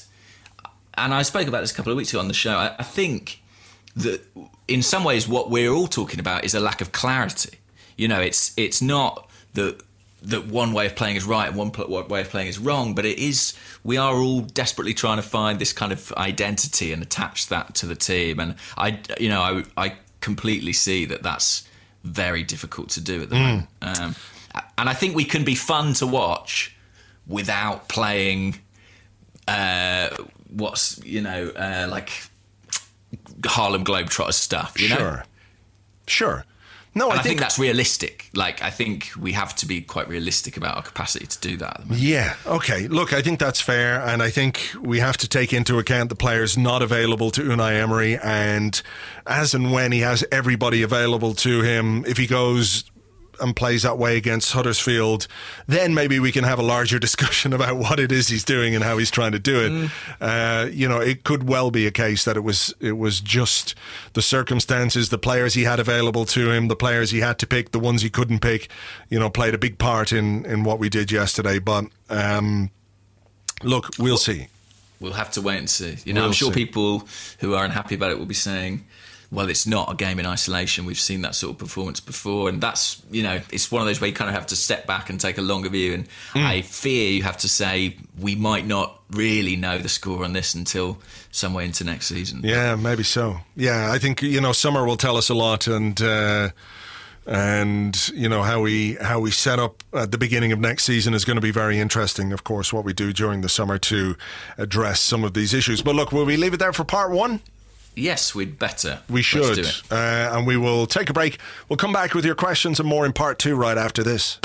S5: and I spoke about this a couple of weeks ago on the show, I, I think that in some ways what we're all talking about is a lack of clarity. You know, it's it's not that... that one way of playing is right and one way of playing is wrong, but it is, we are all desperately trying to find this kind of identity and attach that to the team. And I, you know, I, I completely see that that's very difficult to do at the mm. moment. Um, and I think we can be fun to watch without playing uh, what's, you know, uh, like Harlem Globetrotters stuff, you know?
S4: Sure. Sure. No,
S5: and I,
S4: I
S5: think,
S4: think
S5: that's realistic. Like, I think we have to be quite realistic about our capacity to do that at the moment.
S4: Yeah, okay. Look, I think that's fair, and I think we have to take into account the players not available to Unai Emery, and as and when he has everybody available to him, if he goes and plays that way against Huddersfield, then maybe we can have a larger discussion about what it is he's doing and how he's trying to do it. Mm. Uh, you know, it could well be a case that it was it was just the circumstances, the players he had available to him, the players he had to pick, the ones he couldn't pick, you know, played a big part in, in what we did yesterday. But um, look, we'll, we'll see.
S5: We'll have to wait and see. You know, we'll I'm sure
S4: see.
S5: people who are unhappy about it will be saying, well, it's not a game in isolation. We've seen that sort of performance before. And that's, you know, it's one of those where you kind of have to step back and take a longer view. And mm. I fear you have to say we might not really know the score on this until somewhere into next season.
S4: Yeah, maybe so. Yeah, I think, you know, summer will tell us a lot. And, uh, and you know, how we how we set up at the beginning of next season is going to be very interesting, of course, what we do during the summer to address some of these issues. But look, will we leave it there for part one?
S5: Yes, we'd better.
S4: We should.
S5: Let's do it.
S4: Uh, and we will take a break. We'll come back with your questions and more in part two right after this.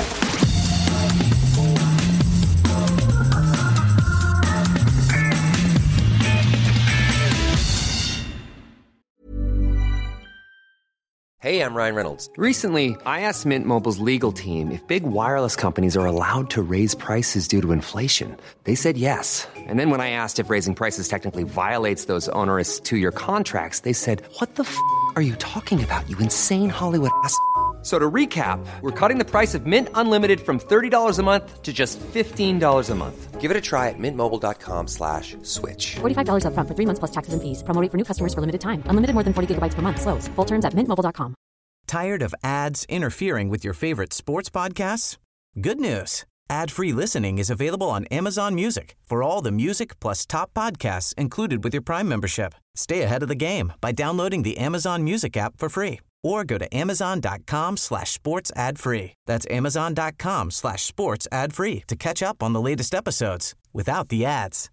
S6: Hey, I'm Ryan Reynolds. Recently, I asked Mint Mobile's legal team if big wireless companies are allowed to raise prices due to inflation. They said yes. And then when I asked if raising prices technically violates those onerous two-year contracts, they said, what the f*** are you talking about, you insane Hollywood ass f- So to recap, we're cutting the price of Mint Unlimited from thirty dollars a month to just fifteen dollars a month. Give it a try at mintmobile.com slash switch.
S7: forty-five dollars up front for three months plus taxes and fees. Promo rate for new customers for limited time. Unlimited more than forty gigabytes per month. Slows full terms at mint mobile dot com.
S1: Tired of ads interfering with your favorite sports podcasts? Good news. Ad-free listening is available on Amazon Music for all the music plus top podcasts included with your Prime membership. Stay ahead of the game by downloading the Amazon Music app for free or go to amazon.com slash sports ad free. That's amazon.com slash sports ad free to catch up on the latest episodes without the ads.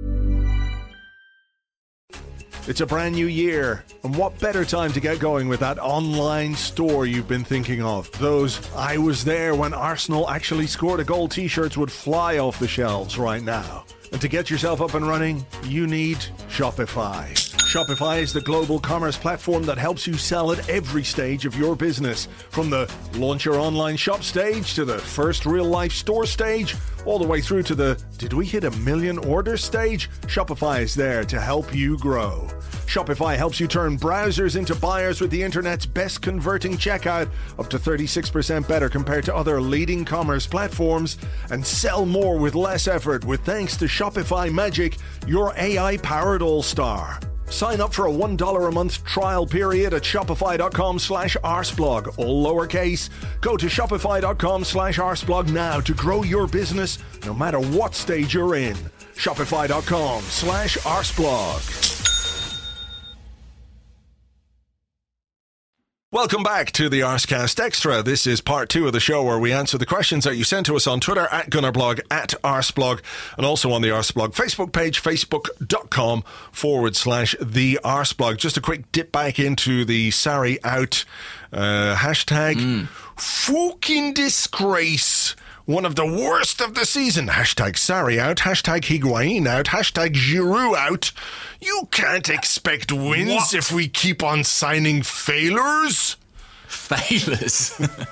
S4: It's a brand new year, and what better time to get going with that online store you've been thinking of? Those I was there when Arsenal actually scored a goal t-shirts would fly off the shelves right now. And to get yourself up and running, you need Shopify. Shopify is the global commerce platform that helps you sell at every stage of your business. From the launch your online shop stage to the first real-life store stage, all the way through to the did we hit a million orders stage? Shopify is there to help you grow. Shopify helps you turn browsers into buyers with the internet's best converting checkout, up to thirty-six percent better compared to other leading commerce platforms, and sell more with less effort with thanks to Shopify Magic, your A I-powered all-star. Sign up for a one dollar a month trial period at shopify.com slash arseblog, all lowercase. Go to shopify.com slash arseblog now to grow your business no matter what stage you're in. Shopify.com slash arseblog. Welcome back to the Arsecast Extra. This is part two of the show where we answer the questions that you sent to us on Twitter at Gunnerblog, at Arseblog, and also on the Arseblog Facebook page, facebook.com forward slash the Arseblog. Just a quick dip back into the Sarri out uh, hashtag. Mm. Fucking disgrace. One of the worst of the season. Hashtag Sarri out. Hashtag Higuain out. Hashtag Giroud out. You can't expect wins what? if we keep on signing failures.
S5: Failures?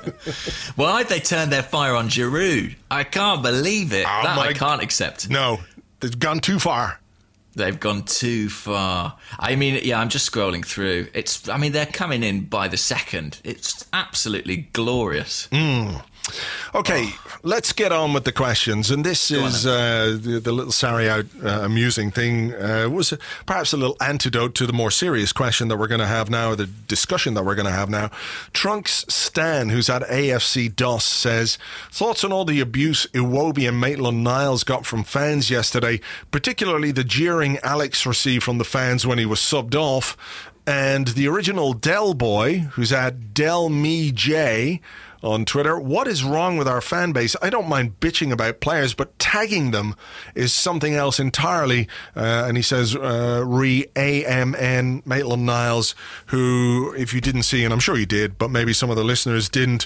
S5: Why'd they turn their fire on Giroud? I can't believe it. Oh that I can't accept.
S4: No, they've gone too far.
S5: They've gone too far. I mean, yeah, I'm just scrolling through. It's. I mean, they're coming in by the second. It's absolutely glorious.
S4: Mm. Okay, oh. let's get on with the questions. And this Go is uh, the, the little Sarri out uh, amusing thing uh, was perhaps a little antidote to the more serious question that we're going to have now, or the discussion that we're going to have now. Trunks Stan, who's at A F C D O S, says, thoughts on all the abuse Iwobi and Maitland-Niles got from fans yesterday, particularly the jeering Alex received from the fans when he was subbed off, and the original Del Boy, who's at Del Me J on Twitter. What is wrong with our fan base? I don't mind bitching about players, but tagging them is something else entirely. Uh, and he says, uh, re A M N Maitland-Niles, who, if you didn't see, and I'm sure you did, but maybe some of the listeners didn't,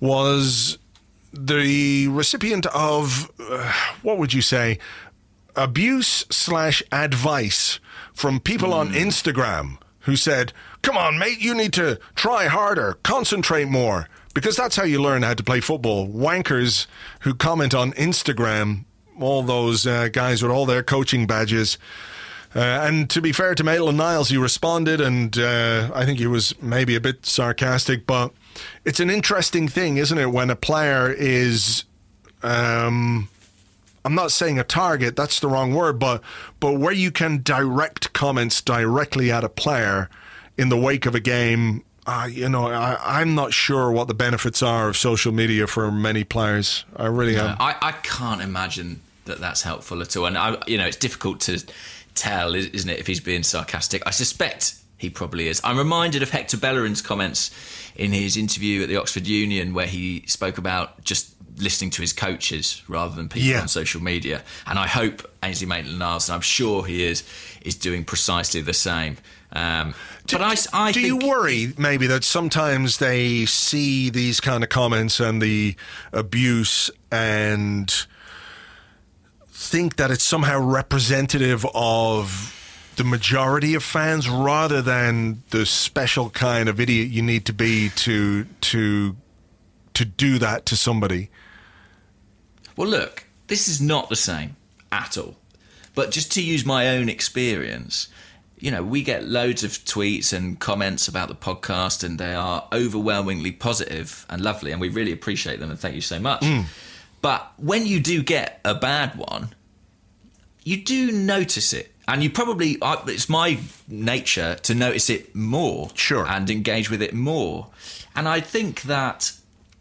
S4: was the recipient of, uh, what would you say, abuse slash advice from people mm. on Instagram who said, come on, mate, you need to try harder, concentrate more. Because that's how you learn how to play football. Wankers who comment on Instagram, all those uh, guys with all their coaching badges. Uh, and to be fair to Maitland-Niles, he responded, and uh, I think he was maybe a bit sarcastic, but it's an interesting thing, isn't it, when a player is, um, I'm not saying a target, that's the wrong word, but, but where you can direct comments directly at a player in the wake of a game. Uh, you know, I, I'm not sure what the benefits are of social media for many players. I really
S5: no,
S4: am.
S5: I, I can't imagine that that's helpful at all. And, I, you know, it's difficult to tell, isn't it, if he's being sarcastic. I suspect he probably is. I'm reminded of Hector Bellerin's comments in his interview at the Oxford Union, where he spoke about just listening to his coaches rather than people yeah. on social media. And I hope Ainsley Maitland-Niles, and I'm sure he is, is doing precisely the same. Um,
S4: do,
S5: but I, I
S4: do
S5: think,
S4: you worry maybe that sometimes they see these kind of comments and the abuse and think that it's somehow representative of the majority of fans rather than the special kind of idiot you need to be to to to do that to somebody?
S5: Well, look, this is not the same at all. But just to use my own experience, you know, we get loads of tweets and comments about the podcast, and they are overwhelmingly positive and lovely, and we really appreciate them, and thank you so much. Mm. But when you do get a bad one, you do notice it. And you probably, it's my nature to notice it more.
S4: Sure.
S5: And engage with it more. And I think that,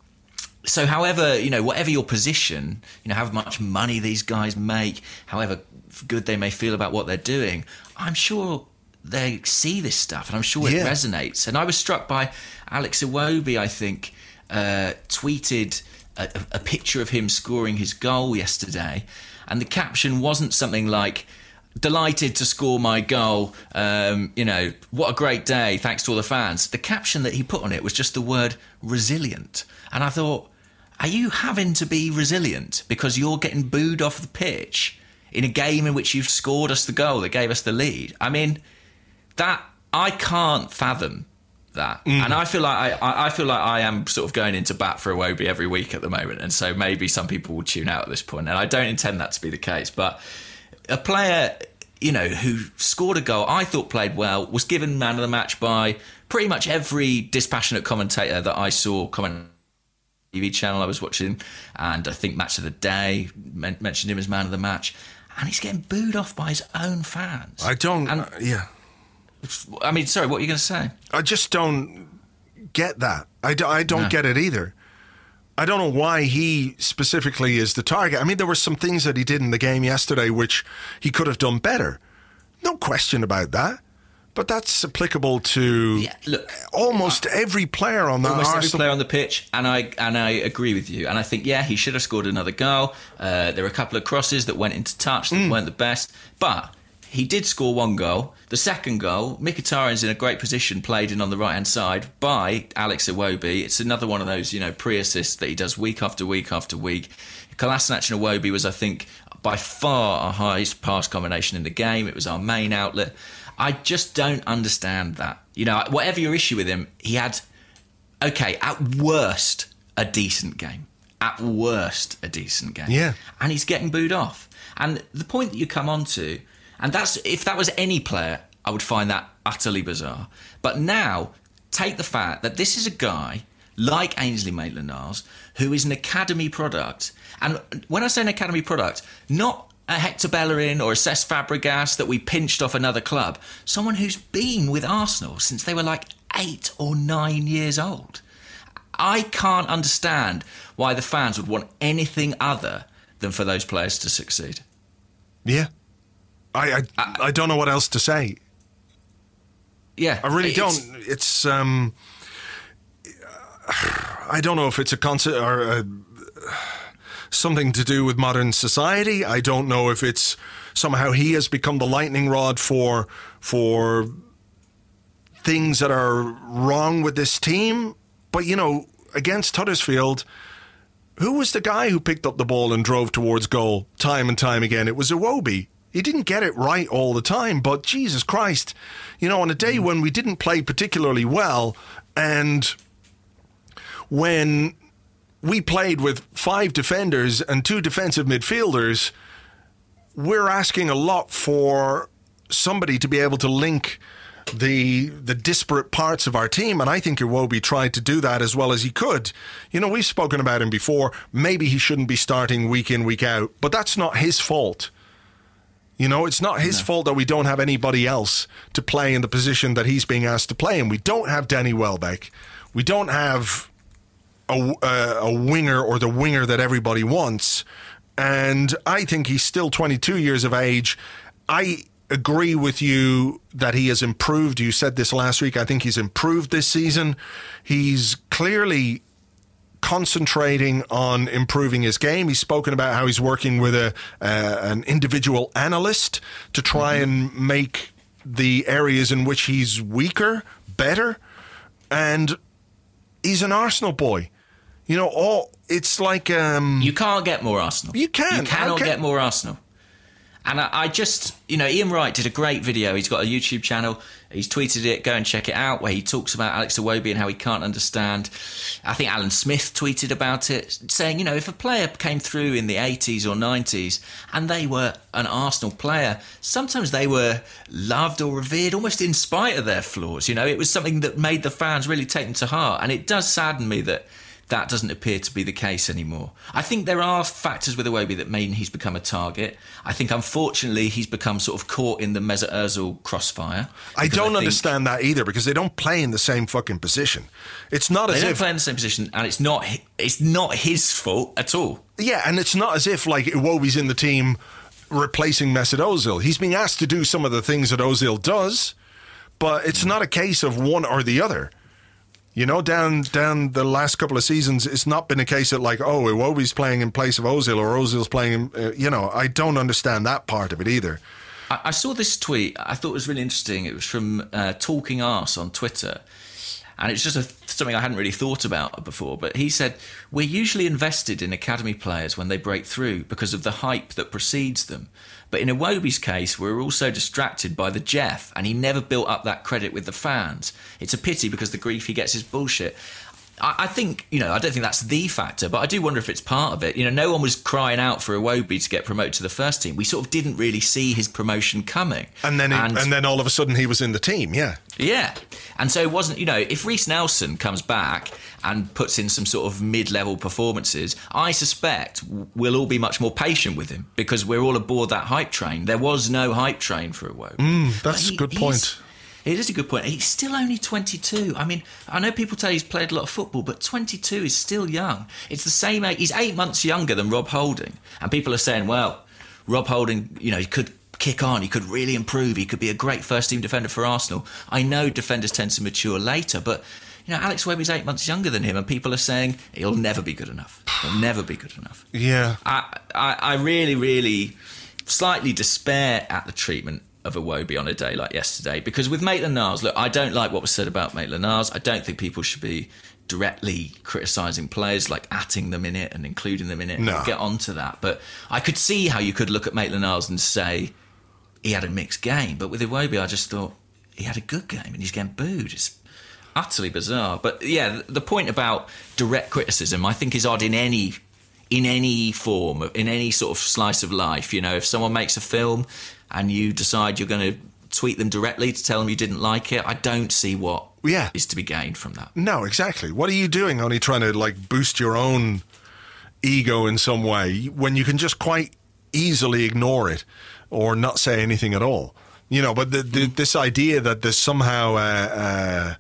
S5: so however, you know, whatever your position, you know, however much money these guys make, however good they may feel about what they're doing, I'm sure they see this stuff and I'm sure it yeah. resonates. And I was struck by Alex Iwobi, I think, uh, tweeted a, a picture of him scoring his goal yesterday. And the caption wasn't something like, delighted to score my goal, um, you know, what a great day, thanks to all the fans. The caption that he put on it was just the word resilient. And I thought, are you having to be resilient because you're getting booed off the pitch in a game in which you've scored us the goal that gave us the lead? I mean, that, I can't fathom that. Mm. And I feel like I, I feel like I am sort of going into bat for Iwobi every week at the moment. And so maybe some people will tune out at this point. And I don't intend that to be the case. But a player, you know, who scored a goal, I thought played well, was given man of the match by pretty much every dispassionate commentator that I saw comment T V channel I was watching, and I think Match of the Day men- mentioned him as man of the match, and he's getting booed off by his own fans.
S4: I don't,
S5: and,
S4: uh, yeah.
S5: I mean, sorry, what are you going to say?
S4: I just don't get that. I, do, I don't
S5: no.
S4: get it either. I don't know why he specifically is the target. I mean, there were some things that he did in the game yesterday which he could have done better. No question about that. But that's applicable to
S5: yeah, look,
S4: almost
S5: uh,
S4: every player on the
S5: almost
S4: Arsenal.
S5: every player on the pitch, and I and I agree with you. And I think, yeah, he should have scored another goal. Uh, there were a couple of crosses that went into touch that mm. weren't the best, but he did score one goal. The second goal, Mkhitaryan's in a great position, played in on the right-hand side by Alex Iwobi. It's another one of those, you know, pre-assists that he does week after week after week. Kolasinac and Iwobi was, I think, by far our highest pass combination in the game. It was our main outlet. I just don't understand that. You know, whatever your issue with him, he had, okay, at worst, a decent game. At worst, a decent game.
S4: Yeah.
S5: And he's getting booed off. And the point that you come on to, and that's, if that was any player, I would find that utterly bizarre. But now, take the fact that this is a guy like Ainsley Maitland-Niles who is an academy product. And when I say an academy product, not a Hector Bellerin or a Cesc Fabregas that we pinched off another club. Someone who's been with Arsenal since they were like eight or nine years old. I can't understand why the fans would want anything other than for those players to succeed.
S4: Yeah. I I, I, I don't know what else to say.
S5: Yeah.
S4: I really don't. It's, um... I don't know if it's a concept or a... something to do with modern society. I don't know if it's somehow he has become the lightning rod for for things that are wrong with this team. But, you know, against Huddersfield, who was the guy who picked up the ball and drove towards goal time and time again? It was Iwobi. He didn't get it right all the time, but Jesus Christ, you know, on a day when we didn't play particularly well, and when we played with five defenders and two defensive midfielders, we're asking a lot for somebody to be able to link the the disparate parts of our team, and I think Iwobi tried to do that as well as he could. You know, we've spoken about him before. Maybe he shouldn't be starting week in, week out, but that's not his fault. You know, it's not his no. fault that we don't have anybody else to play in the position that he's being asked to play in. We don't have Danny Welbeck. We don't have A, a, a winger or the winger that everybody wants. And I think he's still twenty-two years of age. I agree with you that he has improved. You said this last week. I think he's improved this season. He's clearly concentrating on improving his game. He's spoken about how he's working with a uh, an individual analyst to try mm-hmm. and make the areas in which he's weaker better. And he's an Arsenal boy. You know, all it's like... Um,
S5: you can't get more Arsenal.
S4: You can.
S5: You cannot
S4: okay.
S5: get more Arsenal. And I, I just, you know, Ian Wright did a great video. He's got a YouTube channel. He's tweeted it. Go and check it out, where he talks about Alex Iwobi and how he can't understand. I think Alan Smith tweeted about it, saying, you know, if a player came through in the eighties or nineties and they were an Arsenal player, sometimes they were loved or revered almost in spite of their flaws. You know, it was something that made the fans really take them to heart. And it does sadden me that that doesn't appear to be the case anymore. I think there are factors with Iwobi that mean he's become a target. I think, unfortunately, he's become sort of caught in the Mesut Ozil crossfire.
S4: I don't I think understand that either, because they don't play in the same fucking position. It's not
S5: they
S4: as
S5: don't
S4: if...
S5: play in the same position, and it's not it's not his fault at all.
S4: Yeah, and it's not as if, like, Iwobi's in the team replacing Mesut Ozil. He's being asked to do some of the things that Ozil does, but it's not a case of one or the other. You know, down down the last couple of seasons, it's not been a case of like, oh, Iwobi's playing in place of Ozil or Ozil's playing, in, uh, you know, I don't understand that part of it either.
S5: I, I saw this tweet. I thought it was really interesting. It was from uh, Talking Arse on Twitter. And it's just a, something I hadn't really thought about before. But he said, we're usually invested in academy players when they break through because of the hype that precedes them. But in Iwobi's case, we're also distracted by the Jeff, and he never built up that credit with the fans. It's a pity because the grief he gets is bullshit. I, I think, you know, I don't think that's the factor, but I do wonder if it's part of it. You know, no one was crying out for Iwobi to get promoted to the first team. We sort of didn't really see his promotion coming.
S4: And then, he, and, and then all of a sudden he was in the team, yeah.
S5: Yeah. And so it wasn't, you know, if Reece Nelson comes back and puts in some sort of mid-level performances, I suspect we'll all be much more patient with him because we're all aboard that hype train. There was no hype train for Iwobi.
S4: Mm, that's he, a good point.
S5: It is a good point. He's still only twenty-two. I mean, I know people tell he's played a lot of football, but twenty-two is still young. It's the same age. He's eight months younger than Rob Holding. And people are saying, well, Rob Holding, you know, he could kick on. He could really improve. He could be a great first-team defender for Arsenal. I know defenders tend to mature later, but, you know, Alex Iwobi's eight months younger than him, and people are saying he'll never be good enough. He'll never be good enough.
S4: Yeah.
S5: I, I, I really, really slightly despair at the treatment of Iwobi on a day like yesterday, because with Maitland-Niles, look, I don't like what was said about Maitland-Niles. I don't think people should be directly criticising players, like atting them in it and including them in it.
S4: No.
S5: We'll get onto that, but I could see how you could look at Maitland-Niles and say he had a mixed game, but with Iwobi I just thought he had a good game and he's getting booed. It's utterly bizarre. But yeah, the point about direct criticism I think is odd in any in any form, in any sort of slice of life. You know, if someone makes a film and you decide you're going to tweet them directly to tell them you didn't like it, I don't see what
S4: yeah.
S5: is to be gained from that.
S4: No, exactly. What are you doing? Only trying to like boost your own ego in some way when you can just quite easily ignore it or not say anything at all. You know, but the, the, this idea that there's somehow uh, uh,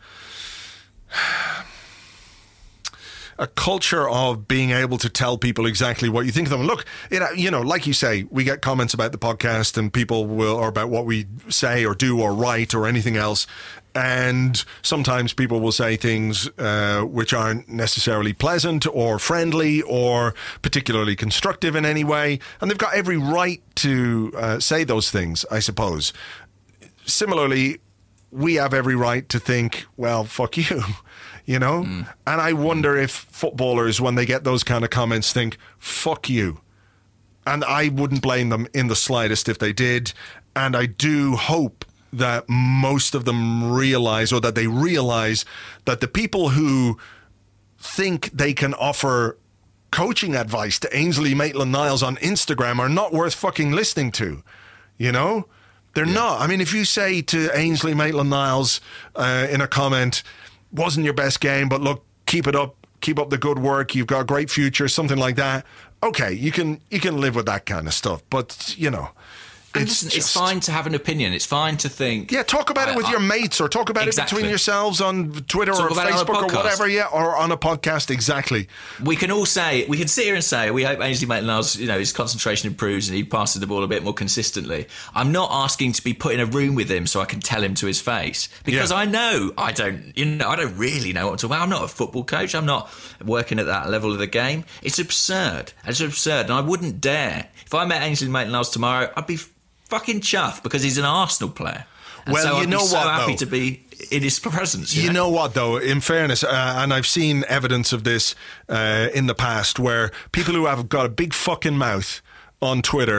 S4: a culture of being able to tell people exactly what you think of them. Look, it, you know, like you say, we get comments about the podcast and people will, or about what we say or do or write or anything else. And sometimes people will say things uh, which aren't necessarily pleasant or friendly or particularly constructive in any way. And they've got every right to uh, say those things, I suppose. Similarly, we have every right to think, well, fuck you. You know? Mm. And I wonder if footballers, when they get those kind of comments, think, fuck you. And I wouldn't blame them in the slightest if they did. And I do hope that most of them realize, or that they realize, that the people who think they can offer coaching advice to Ainsley Maitland-Niles on Instagram are not worth fucking listening to. You know? They're yeah. not. I mean, if you say to Ainsley Maitland-Niles uh, in a comment, wasn't your best game, but look, keep it up, keep up the good work, you've got a great future, something like that. Okay, you can you can live with that kind of stuff, but you know,
S5: and
S4: it's,
S5: listen,
S4: just,
S5: it's fine to have an opinion. It's fine to think.
S4: Yeah, talk about
S5: I,
S4: it with
S5: I,
S4: your mates, or talk about
S5: exactly.
S4: it between yourselves on Twitter
S5: talk
S4: or Facebook or whatever. Yeah, or on a podcast. Exactly.
S5: We can all say, we can sit here and say, we hope Ainsley Maitland-Niles, you know, his concentration improves and he passes the ball a bit more consistently. I'm not asking to be put in a room with him so I can tell him to his face, because yeah. I know I don't, you know, I don't really know what I'm talking about. I'm not a football coach. I'm not working at that level of the game. It's absurd. It's absurd, and I wouldn't dare. If I met Ainsley Maitland-Niles tomorrow, I'd be fucking chuffed because he's an Arsenal player. And
S4: well,
S5: so
S4: you
S5: I'd
S4: know
S5: be so
S4: what,
S5: happy
S4: though?
S5: to be in his presence. You,
S4: you
S5: know?
S4: know what, though? In fairness, uh, and I've seen evidence of this uh, in the past, where people who have got a big fucking mouth on Twitter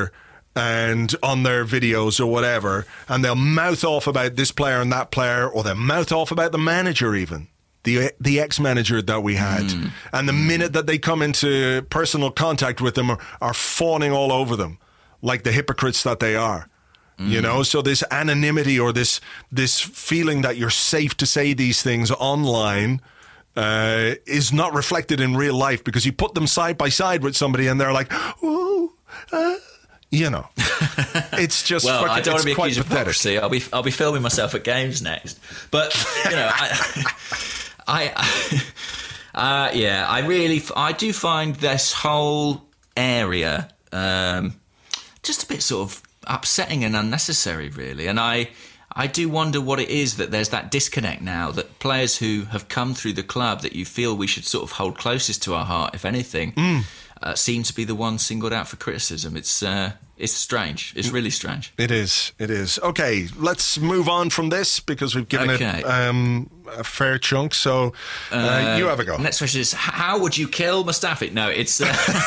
S4: and on their videos or whatever, and they'll mouth off about this player and that player, or they'll mouth off about the manager even. The the ex-manager that we had. Mm. And the minute that they come into personal contact with them are, are fawning all over them like the hypocrites that they are. Mm. You know, so this anonymity or this this feeling that you're safe to say these things online uh, is not reflected in real life, because you put them side by side with somebody and they're like, ooh, uh, you know. It's just
S5: well,
S4: fucking,
S5: I don't want to be accused of
S4: pathetic.
S5: hypocrisy. I'll be I'll be filming myself at games next. But, you know, I... I, uh, yeah, I really, I do find this whole area um, just a bit sort of upsetting and unnecessary, really. And I, I do wonder what it is that there's that disconnect now, that players who have come through the club that you feel we should sort of hold closest to our heart, if anything, mm. uh, seem to be the ones singled out for criticism. It's uh, it's strange. It's really strange.
S4: It is. It is. Okay, let's move on from this, because we've given
S5: okay.
S4: it um, a fair chunk. So uh, uh, you have a go.
S5: Next question is, how would you kill Mustafi? No, it's uh,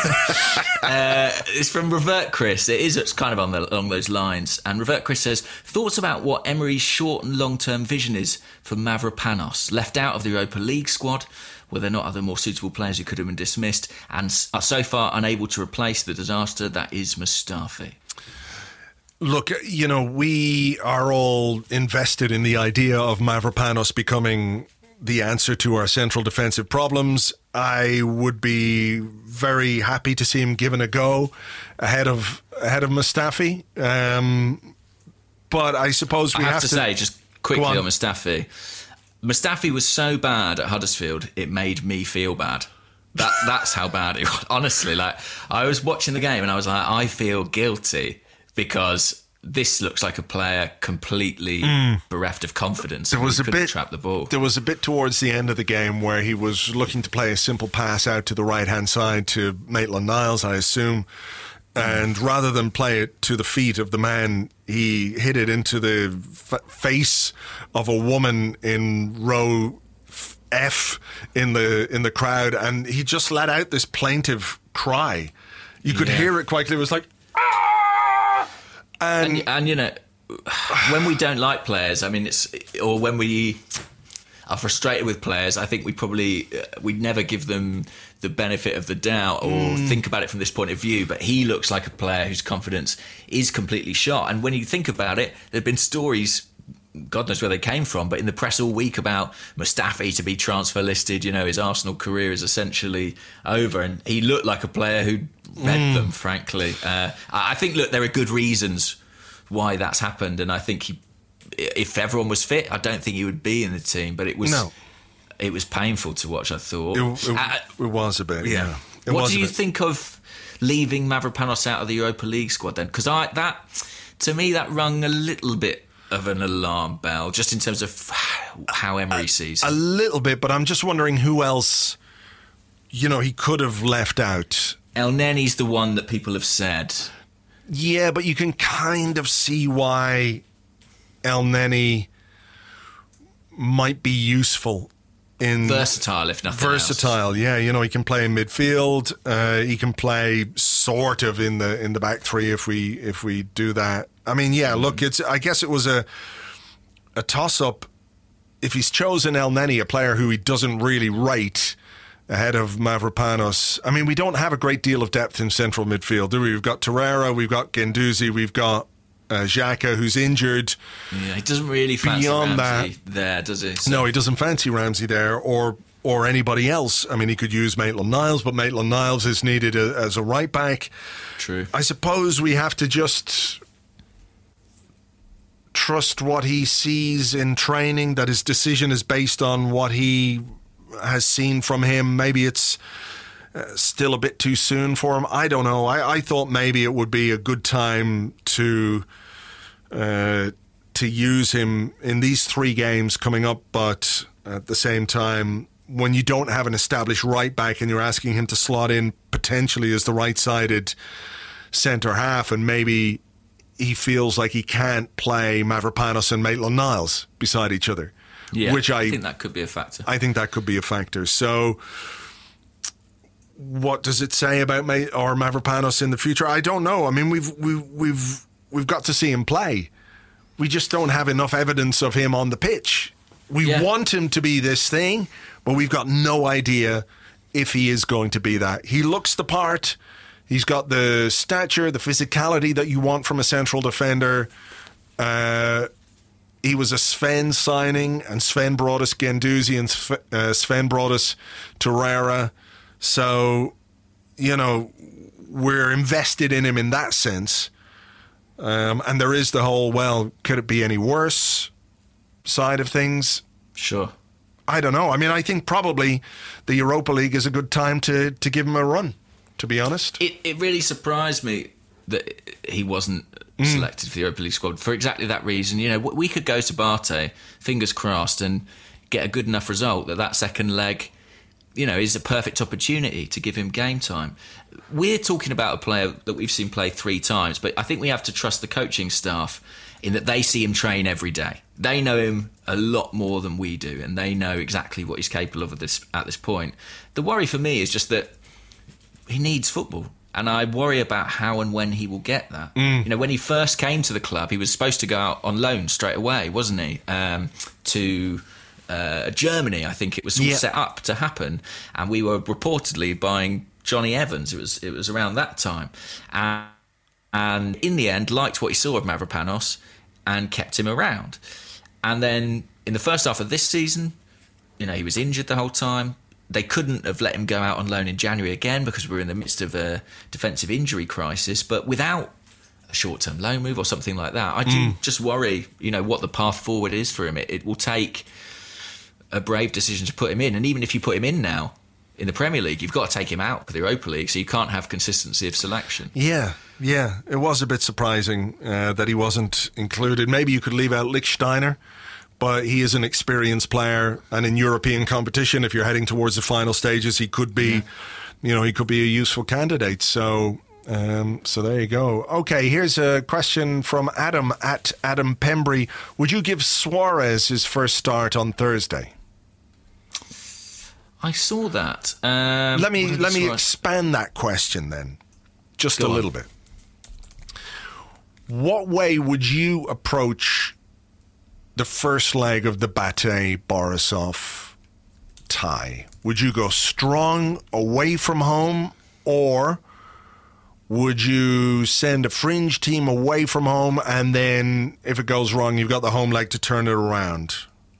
S5: uh, it's from Revert Chris. It is it's kind of on the, along those lines. And Revert Chris says, thoughts about what Emery's short and long-term vision is for Mavropanos, left out of the Europa League squad. Were there not other more suitable players who could have been dismissed, and are so far unable to replace the disaster that is Mustafi?
S4: Look, you know, we are all invested in the idea of Mavropanos becoming the answer to our central defensive problems. I would be very happy to see him given a go ahead of ahead of Mustafi. Um, but I suppose we
S5: I have,
S4: have
S5: to,
S4: to
S5: say, just quickly
S4: on.
S5: on Mustafi. Mustafi was so bad at Huddersfield, it made me feel bad. That That's how bad it was. Honestly, like, I was watching the game and I was like, I feel guilty, because this looks like a player completely mm. bereft of confidence.
S4: There was a bit
S5: trap the ball.
S4: There was a bit towards the end of the game where he was looking to play a simple pass out to the right-hand side to Maitland-Niles, I assume. And rather than play it to the feet of the man, he hit it into the f- face of a woman in row F in the in the crowd, and he just let out this plaintive cry. You could yeah. hear it quite clearly. It was like, ah! And,
S5: and and you know, when we don't like players, I mean, it's or when we are frustrated with players, I think we probably uh, we'd never give them the benefit of the doubt or mm. think about it from this point of view. But he looks like a player whose confidence is completely shot. And when you think about it, there have been stories, God knows where they came from, but in the press all week about Mustafi to be transfer listed. You know, his Arsenal career is essentially over, and he looked like a player who read mm. them, frankly. Uh, I think, look, there are good reasons why that's happened, and I think he, if everyone was fit, I don't think he would be in the team, but it was no. it was painful to watch, I thought.
S4: It, it, uh, it was a bit, yeah. yeah. It
S5: what
S4: was
S5: do
S4: a
S5: you
S4: bit.
S5: think of leaving Mavropanos out of the Europa League squad then? Because I that to me, that rung a little bit of an alarm bell, just in terms of how Emery
S4: a,
S5: sees
S4: it.
S5: A
S4: little bit, but I'm just wondering who else, you know, he could have left out.
S5: Elneny's the one that people have said.
S4: Yeah, but you can kind of see why Elneny might be useful in
S5: versatile, if nothing
S4: versatile
S5: else.
S4: Yeah, you know, he can play in midfield, uh, he can play sort of in the in the back three if we if we do that. I mean, yeah, look, it's I guess it was a a toss up if he's chosen Elneny, a player who he doesn't really rate, ahead of Mavropanos. I mean, we don't have a great deal of depth in central midfield, do we? We've got Torreira, we've got Guendouzi, we've got Uh, Xhaka, who's injured.
S5: Yeah, he doesn't really fancy
S4: Beyond
S5: Ramsey
S4: that,
S5: there, does he? So.
S4: No, he doesn't fancy Ramsey there, or or anybody else. I mean, he could use Maitland-Niles, but Maitland-Niles is needed a, as a right back.
S5: True.
S4: I suppose we have to just trust what he sees in training, that his decision is based on what he has seen from him. Maybe it's uh, still a bit too soon for him. I don't know. I, I thought maybe it would be a good time to uh, to use him in these three games coming up, but at the same time, when you don't have an established right back and you're asking him to slot in potentially as the right-sided centre half, and maybe he feels like he can't play Mavropanos and Maitland-Niles beside each other.
S5: Yeah,
S4: which I,
S5: I think that could be a factor.
S4: I think that could be a factor. So what does it say about Ma- or Mavropanos in the future? I don't know. I mean, we've we've we've we've got to see him play. We just don't have enough evidence of him on the pitch. We yeah. want him to be this thing, but we've got no idea if he is going to be that. He looks the part. He's got the stature, the physicality that you want from a central defender. Uh, he was a Sven signing, and Sven brought us Guendouzi, and Sven, uh, Sven brought us Torreira. So, you know, we're invested in him in that sense. Um, and there is the whole, well, could it be any worse side of things?
S5: Sure.
S4: I don't know. I mean, I think probably the Europa League is a good time to, to give him a run, to be honest.
S5: It it really surprised me that he wasn't mm. selected for the Europa League squad for exactly that reason. You know, we could go to Barté, fingers crossed, and get a good enough result that that second leg, you know, is a perfect opportunity to give him game time. We're talking about a player that we've seen play three times, but I think we have to trust the coaching staff in that they see him train every day. They know him a lot more than we do, and they know exactly what he's capable of at this, at this point. The worry for me is just that he needs football, and I worry about how and when he will get that. Mm. You know, when he first came to the club, he was supposed to go out on loan straight away, wasn't he? Um, to... Uh, Germany, I think it was all yeah. set up to happen, and we were reportedly buying Johnny Evans. It was it was around that time, and, and in the end, liked what he saw of Mavropanos and kept him around. And then in the first half of this season, you know, he was injured the whole time. They couldn't have let him go out on loan in January again because we were in the midst of a defensive injury crisis. But without a short-term loan move or something like that, I do mm. just worry, you know, what the path forward is for him. It, it will take a brave decision to put him in, and even if you put him in now in the Premier League, you've got to take him out for the Europa League, so you can't have consistency of selection. Yeah,
S4: yeah, it was a bit surprising uh, that he wasn't included. Maybe you could leave out Lichtsteiner, but he is an experienced player, and in European competition, if you're heading towards the final stages, he could be, yeah. you know, he could be a useful candidate. So. Um, so there you go. Okay, here's a question from Adam at Adam Pembry. Would you give Suarez his first start on Thursday?
S5: I saw that. Um,
S4: let me let me expand that question then, just Go a little on. bit. What way would you approach the first leg of the Bate-Borisov tie? Would you go strong away from home, or would you send a fringe team away from home, and then if it goes wrong, you've got the home leg to turn it around?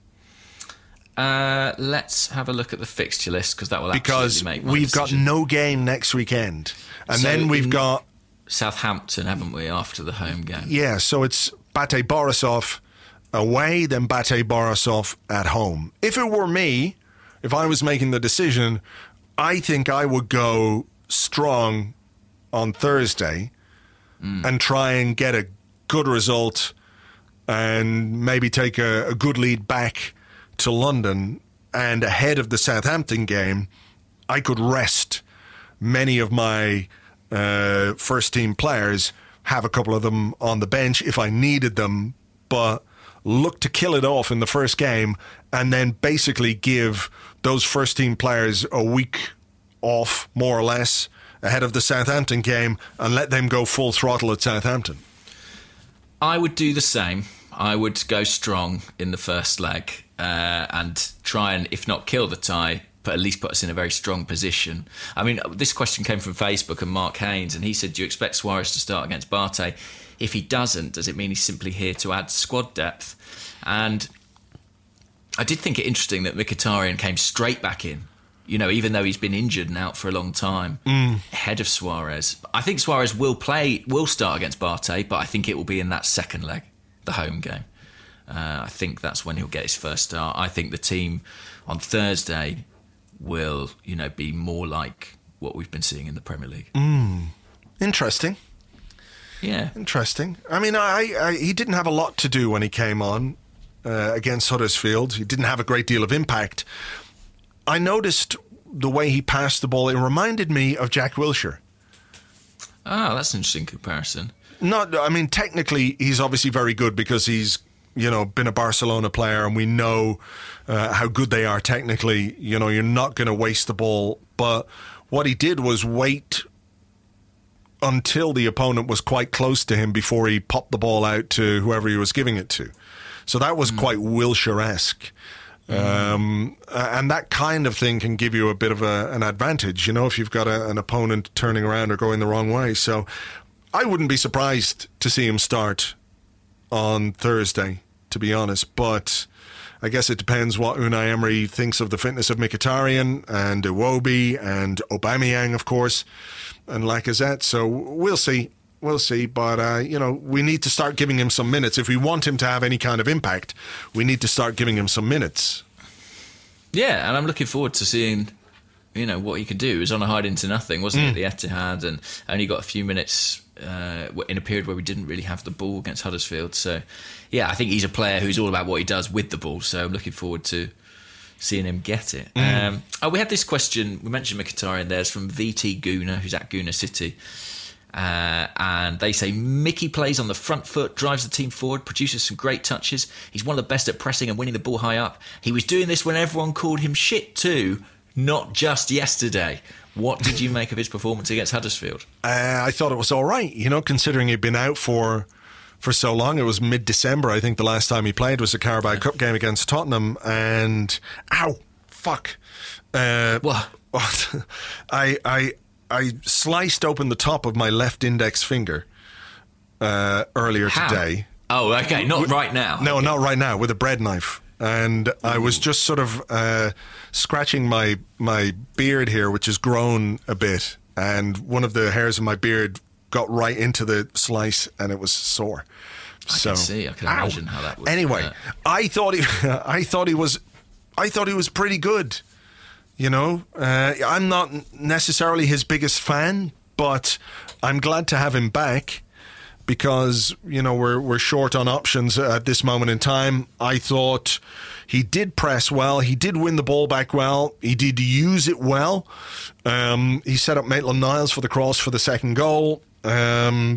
S5: Uh, let's have a look at the fixture list, because that will
S4: because
S5: absolutely make my
S4: we've
S5: decision.
S4: got no game next weekend, and
S5: so
S4: then we've got
S5: Southampton, haven't we, after the home game?
S4: Yeah, so it's Bate-Borisov away, then Bate-Borisov at home. If it were me, if I was making the decision, I think I would go strong on Thursday mm. and try and get a good result and maybe take a, a good lead back to London, and ahead of the Southampton game, I could rest many of my uh, first team players, have a couple of them on the bench if I needed them, but look to kill it off in the first game and then basically give those first team players a week off, more or less, ahead of the Southampton game, and let them go full throttle at Southampton.
S5: I would do the same. I would go strong in the first leg uh, and try and, if not kill the tie, but at least put us in a very strong position. I mean, this question came from Facebook and Mark Haynes, and he said, do you expect Suarez to start against Barté? If he doesn't, does it mean he's simply here to add squad depth? And I did think it interesting that Mkhitaryan came straight back in, you know, even though he's been injured and out for a long time, mm. ahead of Suarez. I think Suarez will play, will start against Barté, but I think it will be in that second leg, the home game. Uh, I think that's when he'll get his first start. I think the team on Thursday will, you know, be more like what we've been seeing in the Premier League.
S4: Mm. Interesting.
S5: Yeah.
S4: Interesting. I mean, I, I he didn't have a lot to do when he came on uh, against Huddersfield. He didn't have a great deal of impact. I noticed the way he passed the ball. It reminded me of Jack Wilshere.
S5: Ah, that's an interesting comparison.
S4: Not, I mean, technically, he's obviously very good because he's you know, been a Barcelona player and we know uh, how good they are technically, you know, you're not going to waste the ball. But what he did was wait until the opponent was quite close to him before he popped the ball out to whoever he was giving it to. So that was mm. quite Wilshere-esque. Mm. Um, and that kind of thing can give you a bit of a, an advantage, you know, if you've got a, an opponent turning around or going the wrong way. So I wouldn't be surprised to see him start on Thursday, to be honest. But I guess it depends what Unai Emery thinks of the fitness of Mkhitaryan and Iwobi and Aubameyang, of course, and Lacazette. So we'll see. We'll see. But, uh, you know, we need to start giving him some minutes. If we want him to have any kind of impact, we need to start giving him some minutes.
S5: Yeah, and I'm looking forward to seeing, you know, what he can do. He was on a hide into nothing, wasn't mm. he, at the Etihad, and only got a few minutes uh, in a period where we didn't really have the ball against Huddersfield. So, yeah, I think he's a player who's all about what he does with the ball. So I'm looking forward to seeing him get it. Mm. Um, oh, we had this question. We mentioned Mkhitaryan there. It's from V T Guna, who's at Guna City. Uh, and they say Mickey plays on the front foot, drives the team forward, produces some great touches. He's one of the best at pressing and winning the ball high up. He was doing this when everyone called him shit too, not just yesterday. What did you make of his performance against Huddersfield? Uh,
S4: I thought it was all right, you know, considering he'd been out for for so long. It was mid-December, I think the last time he played was the Carabao yeah. Cup game against Tottenham. And, ow, fuck. Uh,
S5: what?
S4: I... I I sliced open the top of my left index finger uh, earlier
S5: How?
S4: today.
S5: Oh, okay. Not
S4: with,
S5: right now.
S4: No,
S5: okay.
S4: not right now, with a bread knife. And Ooh. I was just sort of uh, scratching my, my beard here, which has grown a bit. And one of the hairs of my beard got right into the slice and it was sore.
S5: I
S4: so,
S5: can see. I can ow. imagine how that would.
S4: Anyway, uh, I thought he, I thought he was, I thought he was pretty good. You know, uh, I'm not necessarily his biggest fan, but I'm glad to have him back because, you know, we're we're short on options at this moment in time. I thought he did press well. He did win the ball back well. He did use it well. Um, he set up Maitland-Niles for the cross for the second goal. Um,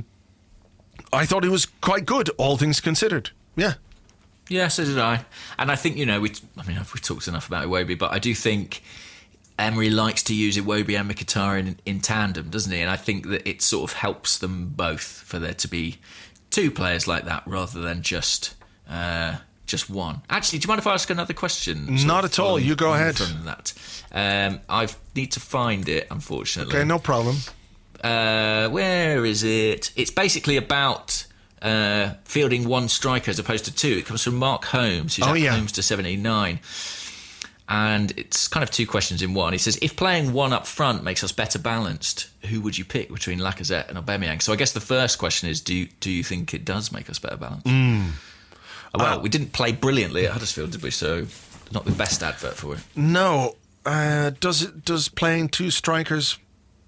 S4: I thought he was quite good, all things considered. Yeah.
S5: Yeah, so did I. And I think, you know, we I mean, we've talked enough about Iwobi, but I do think Emery likes to use Iwobi and Mkhitaryan in, in tandem, doesn't he? And I think that it sort of helps them both for there to be two players like that rather than just uh, just one. Actually, do you mind if I ask another question?
S4: Not at all. You go ahead.
S5: From that. Um, I need to find it, unfortunately.
S4: Okay, no problem.
S5: Uh, where is it? It's basically about uh, fielding one striker as opposed to two. It comes from Mark Holmes, who's
S4: oh,
S5: at
S4: yeah.
S5: Holmes to seventy-nine. And it's kind of two questions in one. He says, if playing one up front makes us better balanced, who would you pick between Lacazette and Aubameyang? So I guess the first question is, do you, do you think it does make us better balanced?
S4: Mm.
S5: Well,
S4: uh,
S5: we didn't play brilliantly at Huddersfield, did we? So not the best advert for it.
S4: No. Uh, does it? Does playing two strikers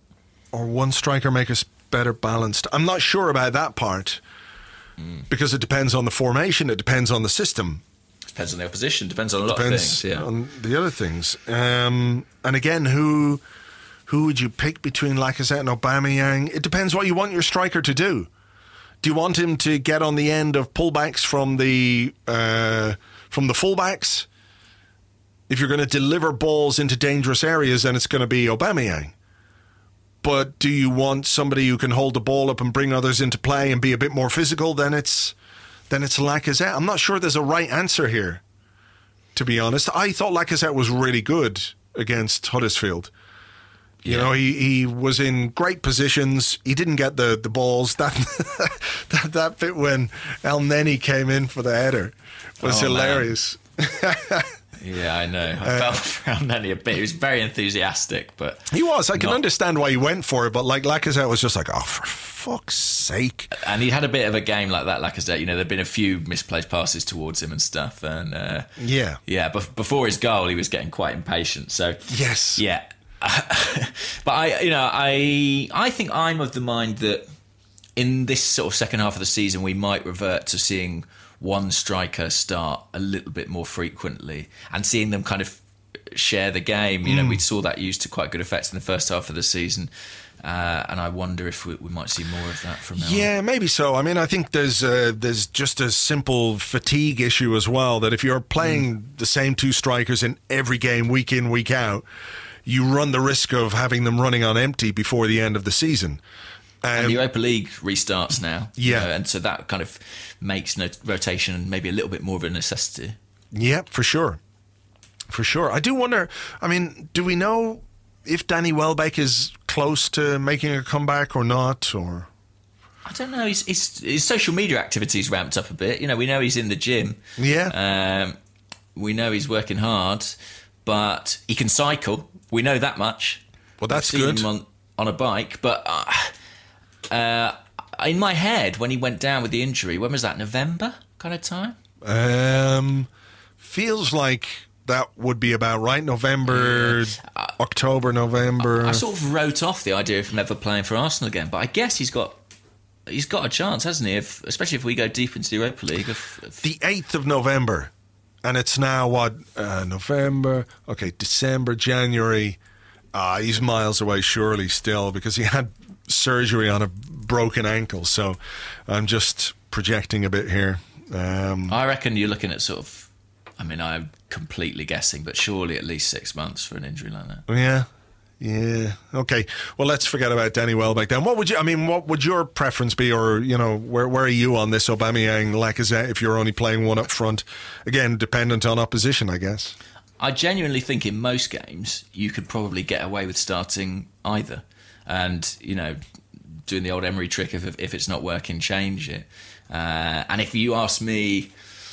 S4: or one striker make us better balanced? I'm not sure about that part mm. because it depends on the formation. It depends on the system.
S5: Depends on the opposition. Depends on a lot
S4: depends
S5: of things. Yeah.
S4: On the other things. Um, and again, who who would you pick between Lacazette and Aubameyang? It depends what you want your striker to do. Do you want him to get on the end of pullbacks from the uh, from the fullbacks? If you're going to deliver balls into dangerous areas, then it's going to be Aubameyang. But do you want somebody who can hold the ball up and bring others into play and be a bit more physical? Then it's then it's Lacazette. I'm not sure there's a right answer here, to be honest. I thought Lacazette was really good against Huddersfield. You yeah. know, he, he was in great positions. He didn't get the, the balls. That, that that bit when El Neni came in for the header was oh, hilarious.
S5: Yeah, I know. I uh, felt for El Neni a bit. He was very enthusiastic, but
S4: he was. I can not... understand why he went for it, but like Lacazette was just like, oh, for fuck's sake.
S5: And he had a bit of a game like that, Lacazette. You know, there'd been a few misplaced passes towards him and stuff, and uh,
S4: yeah,
S5: yeah. But before his goal, he was getting quite impatient. So
S4: yes,
S5: yeah. But I, you know, I, I think I'm of the mind that in this sort of second half of the season, we might revert to seeing one striker start a little bit more frequently and seeing them kind of share the game. You know, mm. we saw that used to quite good effect in the first half of the season. Uh, and I wonder if we, we might see more of that from now
S4: Yeah,
S5: on.
S4: maybe so. I mean, I think there's uh, there's just a simple fatigue issue as well, that if you're playing mm. the same two strikers in every game, week in, week out, you run the risk of having them running on empty before the end of the season. Um,
S5: and the Europa League restarts now.
S4: Yeah.
S5: You know, and so that kind of makes no- rotation maybe a little bit more of a necessity.
S4: Yeah, for sure. For sure. I do wonder, I mean, do we know if Danny Welbeck is close to making a comeback or not? Or
S5: I don't know. His, his, his social media activity's ramped up a bit. You know, we know he's in the gym.
S4: Yeah.
S5: Um, we know he's working hard, but he can cycle. We know that much.
S4: Well, that's
S5: We've seen
S4: good.
S5: him on, on a bike, but uh, uh, in my head, when he went down with the injury, when was that? November kind of time?
S4: Um, feels like that would be about right. November,
S5: uh,
S4: October, November.
S5: I, I sort of wrote off the idea of him ever playing for Arsenal again, but I guess he's got he's got a chance, hasn't he? If, especially if we go deep into the Europa League. If, if,
S4: the eighth of November, and it's now what uh, November? Okay, December, January. Uh, he's miles away, surely still, because he had surgery on a broken ankle. So I'm just projecting a bit here. Um,
S5: I reckon you're looking at sort of. I mean, I'm completely guessing, but surely at least six months for an injury like that.
S4: Yeah, yeah. Okay. Well, let's forget about Danny Welbeck then. What would you? I mean, what would your preference be, or you know, where where are you on this Aubameyang, Lacazette? If you're only playing one up front, again, dependent on opposition, I guess.
S5: I genuinely think in most games you could probably get away with starting either, and you know, doing the old Emery trick if if it's not working, change it. Uh, and if you ask me.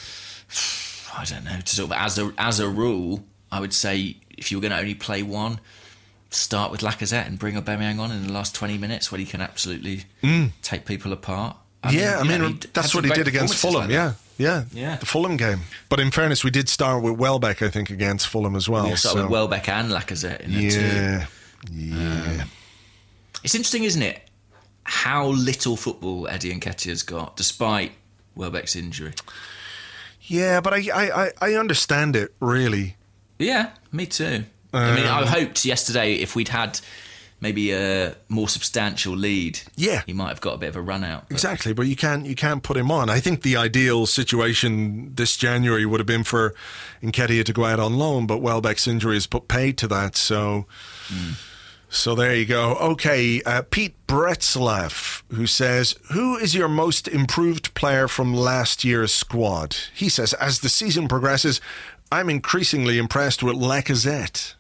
S5: I don't know, to sort of as a as a rule, I would say if you were going to only play one, start with Lacazette and bring Aubameyang on in the last twenty minutes when he can absolutely mm. take people apart.
S4: I yeah, mean, I mean, that's what he did against Fulham,
S5: like
S4: yeah, yeah,
S5: yeah,
S4: the Fulham game. But in fairness, we did start with Welbeck, I think, against Fulham as well.
S5: We started
S4: so.
S5: with Welbeck and Lacazette in there
S4: yeah,
S5: too.
S4: Yeah,
S5: um, it's interesting, isn't it, how little football Eddie Nketiah's got, despite Welbeck's injury.
S4: Yeah, but I, I, I understand it, really.
S5: Yeah, me too. Um, I mean, I hoped yesterday if we'd had maybe a more substantial lead,
S4: yeah,
S5: he might have got a bit of a run out.
S4: But. Exactly, but you can't you can't put him on. I think the ideal situation this January would have been for Nketiah to go out on loan, but Welbeck's injury has put paid to that, so... Mm. So there you go. Okay, uh, Pete Bretzlaff, who says, who is your most improved player from last year's squad? He says, as the season progresses, I'm increasingly impressed with Lacazette.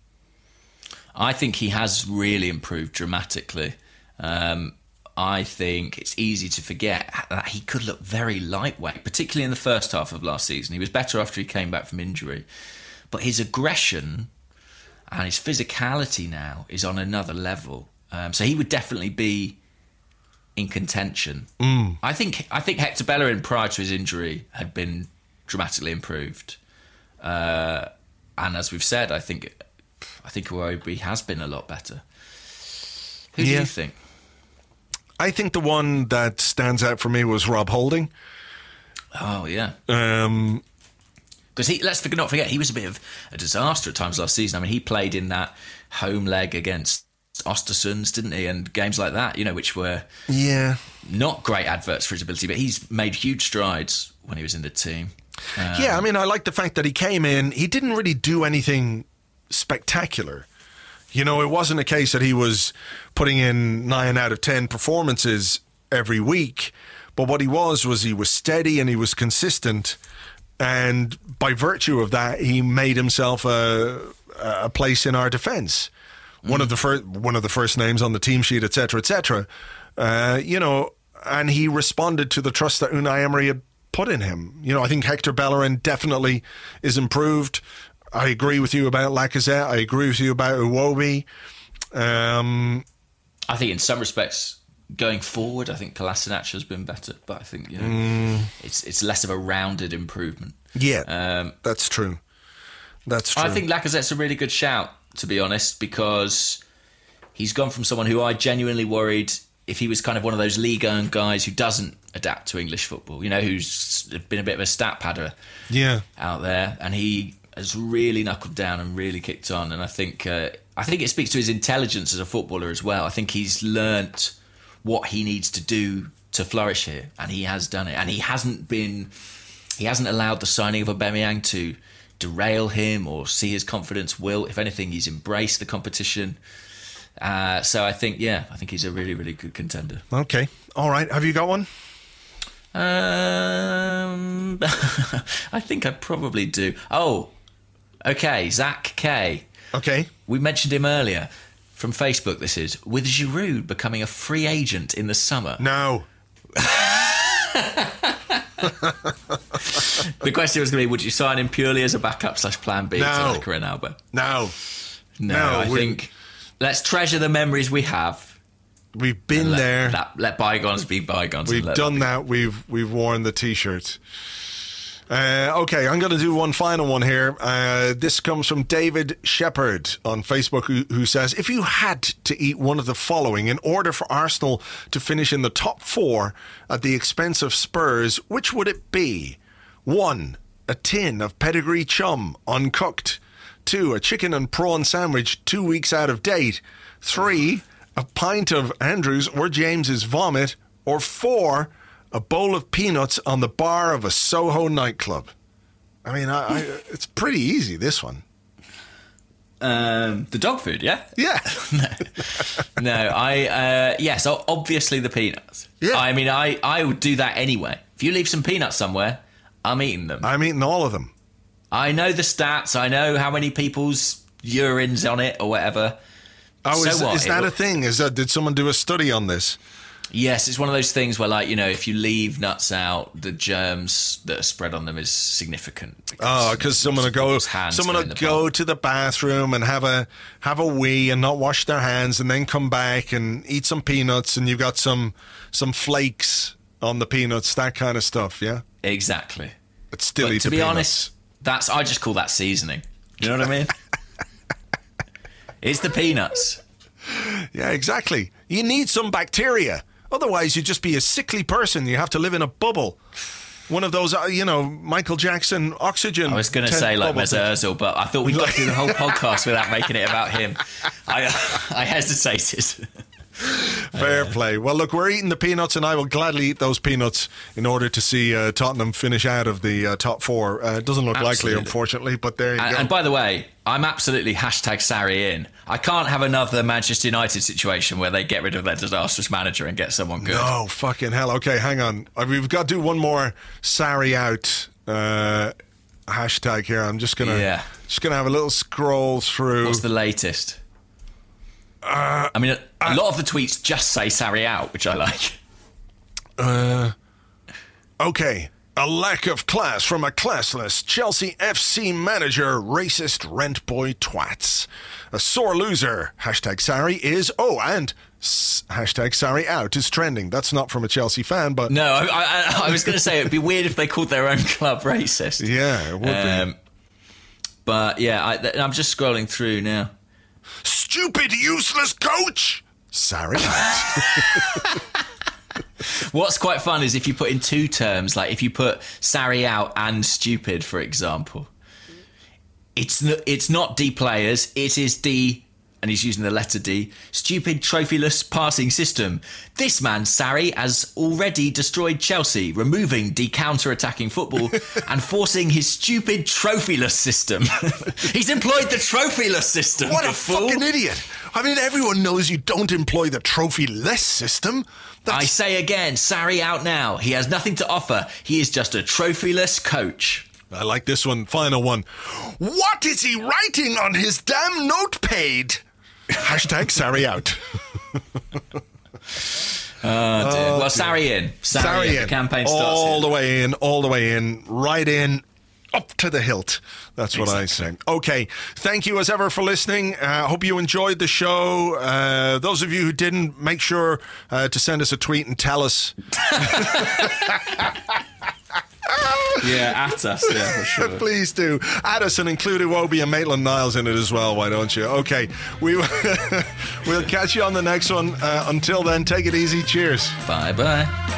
S5: I think he has really improved dramatically. Um, I think it's easy to forget that he could look very lightweight, particularly in the first half of last season. He was better after he came back from injury. But his aggression... and his physicality now is on another level. Um, so he would definitely be in contention.
S4: Mm.
S5: I think I think Hector Bellerin, prior to his injury, had been dramatically improved. Uh, and as we've said, I think I think Iwobi has been a lot better. Who
S4: yeah.
S5: do you think?
S4: I think the one that stands out for me was Rob Holding.
S5: Oh, yeah.
S4: Um...
S5: Because he, let's not forget, he was a bit of a disaster at times last season. I mean, he played in that home leg against Ostersunds, didn't he? And games like that, you know, which were
S4: yeah
S5: not great adverts for his ability, but he's made huge strides when he was in the team. Um,
S4: yeah, I mean, I like the fact that he came in. He didn't really do anything spectacular. You know, it wasn't a case that he was putting in nine out of ten performances every week. But what he was, was he was steady and he was consistent. And by virtue of that, he made himself a, a place in our defence. Mm. One of the first, one of the first names on the team sheet, et cetera, et cetera. Uh, you know, and he responded to the trust that Unai Emery had put in him. You know, I think Hector Bellerin definitely is improved. I agree with you about Lacazette. I agree with you about Iwobi. Um,
S5: I think in some respects, going forward, I think Kolasinac has been better, but I think you know
S4: mm.
S5: it's it's less of a rounded improvement.
S4: Yeah,
S5: um,
S4: that's true. That's true.
S5: I think Lacazette's a really good shout, to be honest, because he's gone from someone who I genuinely worried if he was kind of one of those Ligue one guys who doesn't adapt to English football, you know, who's been a bit of a stat padder
S4: yeah.
S5: out there, and he has really knuckled down and really kicked on, and I think uh, I think it speaks to his intelligence as a footballer as well. I think he's learnt what he needs to do to flourish here, and he has done it. And he hasn't been, he hasn't allowed the signing of Aubameyang to derail him or see his confidence wilt. If anything, he's embraced the competition. Uh, so I think, yeah, I think he's a really, really good contender.
S4: Okay, all right. Have you got one?
S5: Um, I think I probably do. Oh, okay, Zach K.
S4: Okay.
S5: We mentioned him earlier. From Facebook, this is. With Giroud becoming a free agent in the summer.
S4: No.
S5: The question was going to be, would you sign him purely as a backup slash plan B
S4: no.
S5: to like Ronaldo?
S4: No.
S5: No,
S4: no
S5: I think let's treasure the memories we have.
S4: We've been
S5: let,
S4: there.
S5: Let, let bygones be bygones.
S4: We've done that. We've we've worn the T-shirt. Uh, okay, I'm going to do one final one here. Uh, this comes from David Shepherd on Facebook, who, who says, if you had to eat one of the following in order for Arsenal to finish in the top four at the expense of Spurs, which would it be? One, a tin of pedigree chum, uncooked. Two, a chicken and prawn sandwich two weeks out of date. Three, a pint of Andrew's or James's vomit. Or four, a bowl of peanuts on the bar of a Soho nightclub. I mean, I, I, it's pretty easy, this one.
S5: Um, the dog food, yeah?
S4: Yeah.
S5: no. no, I, uh, yes, obviously the peanuts.
S4: Yeah.
S5: I mean, I, I would do that anyway. If you leave some peanuts somewhere, I'm eating them.
S4: I'm eating all of them.
S5: I know the stats. I know how many people's urine's on it or whatever.
S4: Oh,
S5: so
S4: is,
S5: what?
S4: is that
S5: it,
S4: a thing? Is that, did someone do a study on this?
S5: Yes, it's one of those things where, like, you know, if you leave nuts out, the germs that are spread on them is significant.
S4: Oh, because someone will go, someone will go to the bathroom and have a have a wee and not wash their hands, and then come back and eat some peanuts, and you've got some some flakes on the peanuts, that kind of stuff. Yeah,
S5: exactly.
S4: But still,
S5: but
S4: eat
S5: to
S4: the
S5: be
S4: peanuts.
S5: honest, that's I just call that seasoning. You know what I mean? It's the peanuts.
S4: Yeah, exactly. You need some bacteria. Otherwise, you'd just be a sickly person. You have to live in a bubble. One of those, uh, you know, Michael Jackson oxygen.
S5: I was going to say like Mesut Ozil, but I thought we got through the whole podcast without making it about him. I, uh, I hesitated.
S4: Fair uh, play. Well, look, we're eating the peanuts, and I will gladly eat those peanuts in order to see uh, Tottenham finish out of the uh, top four. Uh, it doesn't look
S5: absolutely.
S4: likely, unfortunately, but there you
S5: and,
S4: go.
S5: And by the way, I'm absolutely hashtag Sarri in. I can't have another Manchester United situation where they get rid of their disastrous manager and get someone good.
S4: No, fucking hell. Okay, hang on. We've got to do one more Sarri out uh, hashtag here. I'm just gonna
S5: yeah.
S4: just gonna have a little scroll through.
S5: What's the latest?
S4: Uh,
S5: I mean, a, a
S4: uh,
S5: lot of the tweets just say Sarri out, which I like.
S4: Uh, okay. A lack of class from a classless Chelsea F C manager, racist rent boy twats. A sore loser, hashtag Sarri is, oh, and s- hashtag Sarri out is trending. That's not from a Chelsea fan, but...
S5: No, I, I, I was going to say it'd be weird if they called their own club racist.
S4: Yeah, it would um,
S5: be. But yeah, I, I'm just scrolling through now.
S4: Stupid, useless coach! Sarri out.
S5: What's quite fun is if you put in two terms, like if you put Sarri out and stupid, for example, it's n- it's not D players, it is D, and he's using the letter D, stupid trophyless passing system. This man, Sarri, has already destroyed Chelsea, removing D counter-attacking football and forcing his stupid trophyless system. He's employed the trophyless system.
S4: What a
S5: fool.
S4: fucking idiot. I mean, everyone knows you don't employ the trophyless system. That's...
S5: I say again, Sarri out now. He has nothing to offer. He is just a trophyless coach.
S4: I like this one. Final one. What is he writing on his damn notepad? Hashtag Sarri out.
S5: Oh, dear. Well, Sarri in. Sarri,
S4: Sarri
S5: in.
S4: in.
S5: The campaign starts
S4: all
S5: in.
S4: the way in, all the way in, right in, up to the hilt. That's what exactly. I say. Okay, thank you as ever for listening. I uh, hope you enjoyed the show. Uh, those of you who didn't, make sure uh, to send us a tweet and tell us.
S5: Yeah, at us, yeah, for sure.
S4: Please do. Add us and include Iwobi and Maitland-Niles in it as well, why don't you? Okay, we, we'll catch you on the next one. Uh, until then, take it easy. Cheers.
S5: Bye-bye.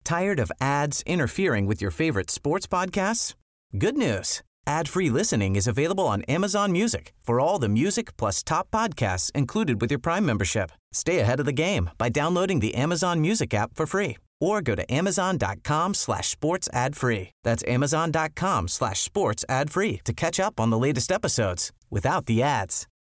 S1: Tired of ads interfering with your favorite sports podcasts? Good news. Ad-free listening is available on Amazon Music for all the music plus top podcasts included with your Prime membership. Stay ahead of the game by downloading the Amazon Music app for free or go to amazon.com slash sports ad free. That's amazon.com slash sports ad free to catch up on the latest episodes without the ads.